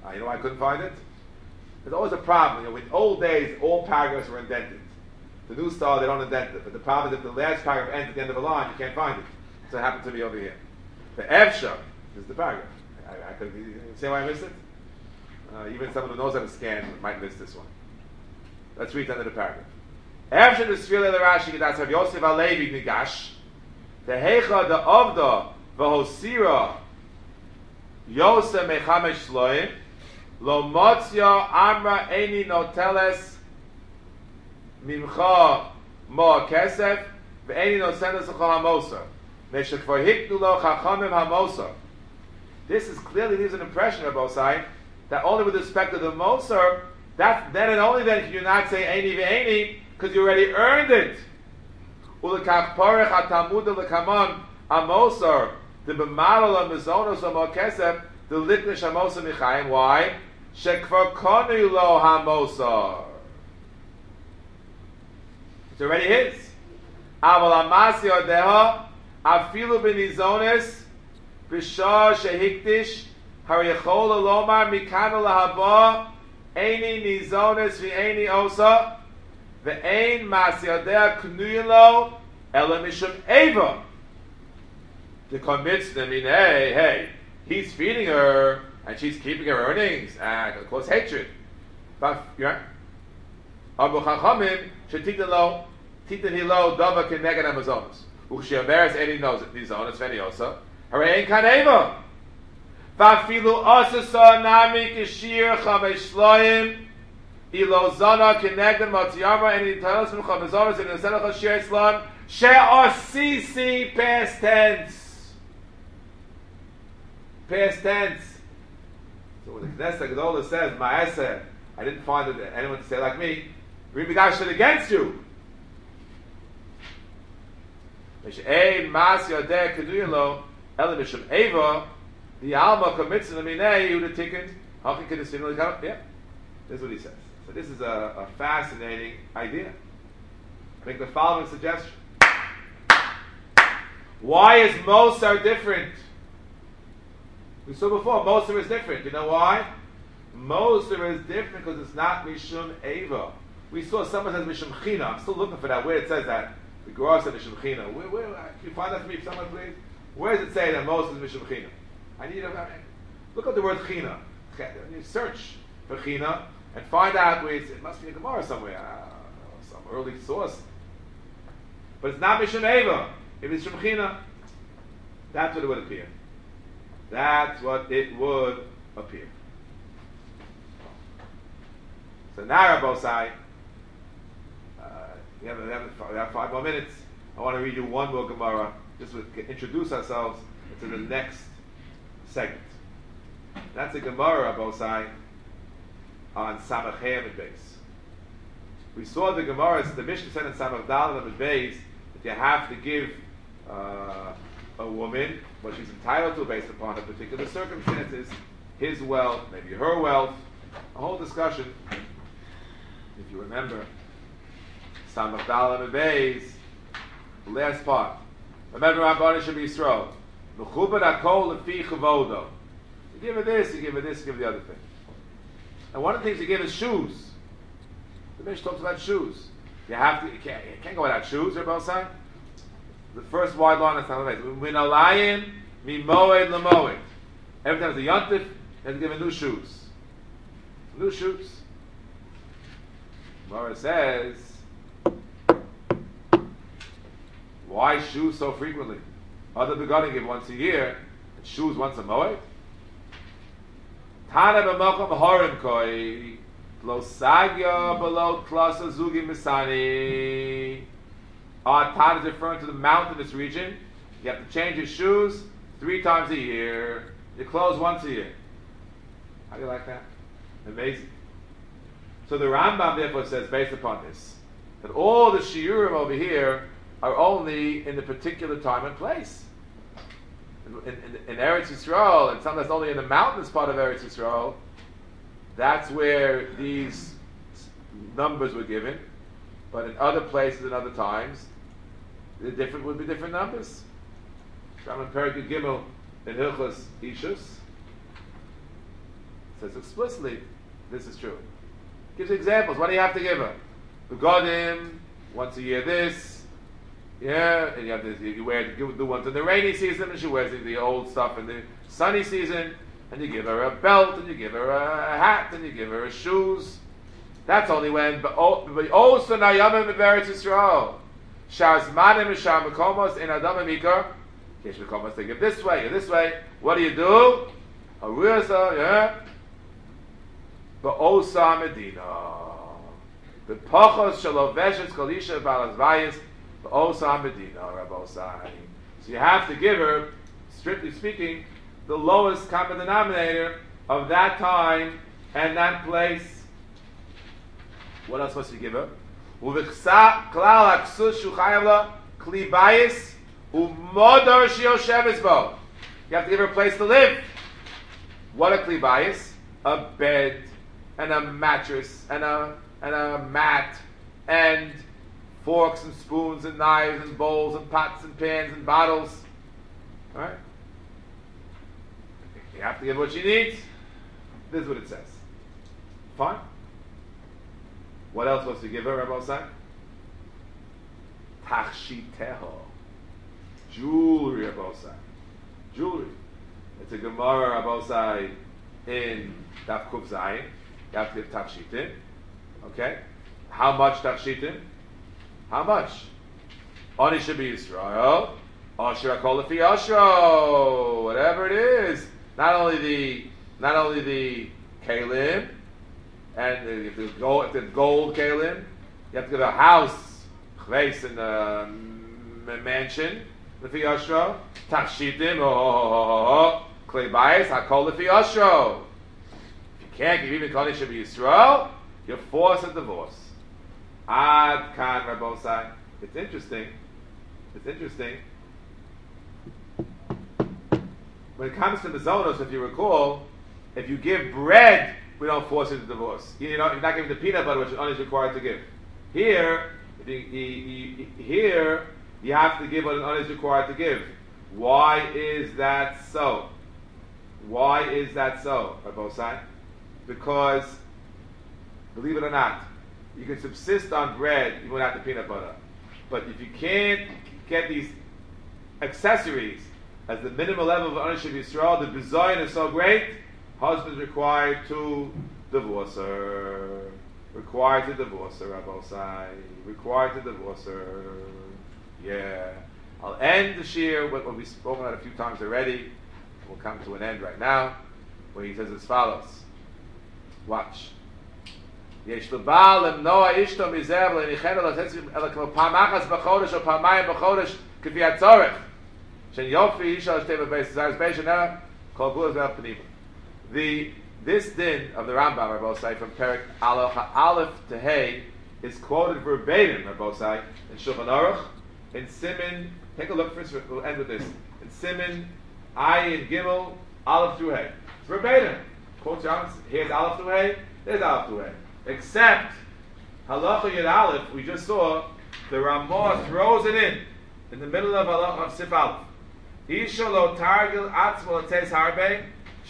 You know why I couldn't find it? There's always a problem. You know, in old days, all paragraphs were indented. The new style, they don't indent it. But the problem is if the last paragraph ends at the end of a line, you can't find it. So it happened to me over here. The Evsha is the paragraph. I could see why I missed it? Even someone who knows how to scan might miss this one. Let's read the end of the paragraph. Evsha the Sfila the Rashi, that's Rav Yosef Alevi Nigash. The Hecha the Avda V'Hosira Yosef Mechamesh Shloim Lo Motzia Amra Eini Noteles Mimcha Mo Kesef Ve'Eini Nosenes L'Chol HaMoser Meshekvar Hiknu Lo Chachamim HaMoser. This is clearly leaves an impression of both sides that only with respect to the Moser, that then and only then can you not say Eini Ve'Eini because you already earned it. Ulekach Porech HaTalmud L'Kamon HaMoser the B'Malol HaMizonos HaMo Kesef the Liknish HaMoser Michayim. Why? Shekvar Konu Lo HaMoser. It's already his. Aval Amasi Odeha Afilu B'Nizones B'Shah Shehikdish Hariyachol Lomar Mikanu Lahaba Eini Nizones V'Eini Osa V'Ein Masi Odeh Knuyelo Ela Mishum Eva. To convince them in, hey, he's feeding her and she's keeping her earnings and of course hatred. But Abu Chachamim Shetitan Lo Titan Hilo Dava Keneged Amazonas Uchshiaveres Eini Nizones V'Eini Osa Harein Kaneva Vafilu Asasa Nami Kishir Chamesh Shloim Ilozana Keneged Matziyama and Italos from Chamazonas and Nesenach Shir Islam She'asisi past tense. Past tense. So when the Knesset Gedolah says, Ma'aseh, I didn't find anyone to say like me, read the guy shit against you. Ein Mas Yodeh Keduyelo Ela Mishum Eva the Alma commits in the Minei Yehuda Tikkun Hachin Kedushin L'Kam. Yeah, this is what he says. So this is a fascinating idea. Make the following suggestion. Why is Moser different? We saw before, Moser is different. You know why? Moser is different because it's not Mishum Eva. We saw someone says Mishum China. I'm still looking for that. Where it says that. The Gemara said Mishum China. Where, can you find that for me, someone, please? Where does it say that Moser is Mishum China? I need look at the word China. You search for China and find out where it must be a Gemara somewhere. Some early source. But it's not Mishum Eva. If it's Mishum China, that's what it would appear. That's what it would appear. So now, Rabosai, we have 5 more minutes. I want to read you one more Gemara, just to introduce ourselves to the next segment. That's a Gemara, Rabosai, on Samach Hem and Beis. We saw the Gemara, the Mishnah said in Samach Dalet and Beis that you have to give a woman what she's entitled to based upon her particular circumstances, his wealth, maybe her wealth, a whole discussion. If you remember, Samach Dalet and Beis, the last part. Remember, Rabbanan should be Yisrael. Mechubad Hakol Lefi Chavodo. You give her this, you give her this, you give her the other thing. And one of the things you give is shoes. The Mishnah talks about shoes. You can't go without shoes, Rabbi Osai. The first wide line is not amazing. Min alayim mi moed lemoed. Every time there's a yontif, you have to give her new shoes. New shoes. Gemara says, why shoes so frequently? Other begotten give once a year, and shoes once a moed. Tana b'mokom horim koi lo sagya below klasa zugi misani. Our Tana is referring to the mountainous region. You have to change your shoes 3 times a year. Your clothes once a year. How do you like that? Amazing. So the Rambam therefore says, based upon this, that all the shiurim over here are only in the particular time and place. In Eretz Yisrael, and sometimes only in the mountainous part of Eretz Yisrael, that's where these numbers were given. But in other places and other times, the different would be different numbers. Sham and Perek Gimel in Hilchos Ishus says explicitly, this is true. Gives examples. What do you have to give her? Begodim, once a year this, yeah, and you have this, you wear the ones in the rainy season, and she wears the old stuff in the sunny season, and you give her a belt, and you give her a hat, and you give her shoes. That's only when also na yamim be'eretz Yisrael. Shazmanim misham mekomos in adam mikar. Kesh mekomos they give this way, this way. What do you do? A ruasa, yeah. Ba'osa medina. The pachos shaloveshes kolisha balas vayis. Ba'osa medina rabosai. So you have to give her, strictly speaking, the lowest common denominator of that time and that place. What else must you give her? Uvichsa klal aksus shuchayavla kli bayis umodar shiosheves bo. You have to give her a place to live. What a kli bayis? A bed and a mattress and a mat and forks and spoons and knives and bowls and pots and pans and bottles. All right. You have to give her what she needs. This is what it says. Fine. What else was to give her, Rabbi Osai? Tachshiteho. Jewelry, Rabbi Osai. Jewelry. It's a Gemara, Rabbi Osai, in Daf Kuf Zayin. You have to give tachshitim. Okay? How much tachshitim? How much? Oni should be Yisrael. Asher Akol Lefi Ashro. Whatever it is. Not only the kalim, and if there's gold kalim, you have to give a house, chveis, and a mansion, lefi ashro, tachshitim, klei bayis, hakol lefi ashro. If you can't give even kol should be Yisrael, you're forced a divorce. Ad kan rabosai. It's interesting. When it comes to the zonos, if you recall, if you give bread, we don't force you to divorce. You're not giving the peanut butter, which one is required to give. Here, here you have to give what an one is required to give. Why is that so? Rabosai? Because, believe it or not, you can subsist on bread even without the peanut butter. But if you can't get these accessories as the minimal level of ownership of Yisrael, the bizayon is so great, husband's required to divorce her. Required to divorce her, Rabosai. Required to divorce her. Yeah. I'll end the shir with what we've spoken about a few times already. We'll come to an end right now, where he says as follows. Watch. יש לבעל למנוע אשתו מזה ולניחנו אלא כמו פעם אחת בחודש או פעמיים בחודש כפי הצורך. שיופי אישה לשתי בבית זרז בי שנראה כל גבול זה הפנימה. This din of the Rambam, Rabosai, from Perik Aleph to Hay, is quoted verbatim, Rabosai, in Shulchan Aruch, in Siman. Take a look first. We'll end with this. In Siman, Ayin Gimel, Aleph through Hay. It's verbatim. Quotes Rambam. Here's Aleph through Hay. There's Aleph through Hay. Except Halacha Yud Aleph, we just saw the Ramah throws it in the middle of Halacha of Sif Aleph. Isha lo targil atzmo lates harbe.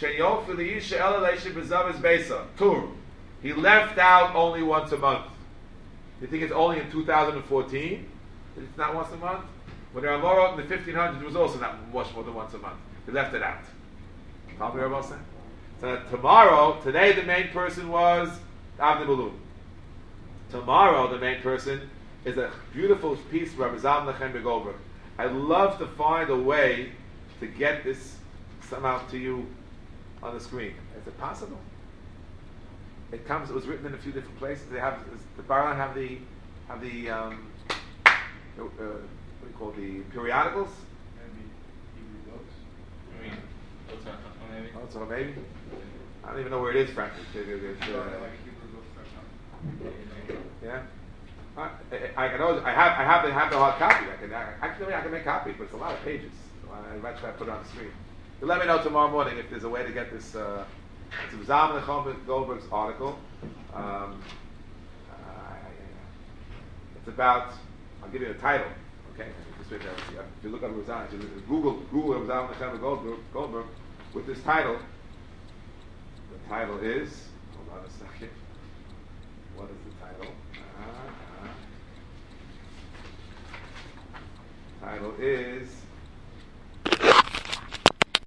He left out only once a month. You think it's only in 2014? It's not once a month? When the Ramah wrote in the 1500s, it was also not much more than once a month. He left it out. Probably Rabbi saying. So today the main person was Avnei Balun. Tomorrow the main person is a beautiful piece of Rabbi Zalman Lechem Goldberg. I'd love to find a way to get this somehow to you on the screen. Is it possible? It was written in a few different places. The Barlan have the what do you call the periodicals? Maybe books. Oh, maybe. I don't even know where it is, frankly. Yeah. I have the hard copy. I can make copies, but it's a lot of pages. So I'd rather try to put it on the screen. You let me know tomorrow morning if there's a way to get this. It's Zalman Lechem Goldberg's article. It's about. I'll give you a title. Okay. If you look up Zalman, Google Zalman Lechem Goldberg with this title. The title is, hold on a second. What is the title? Title is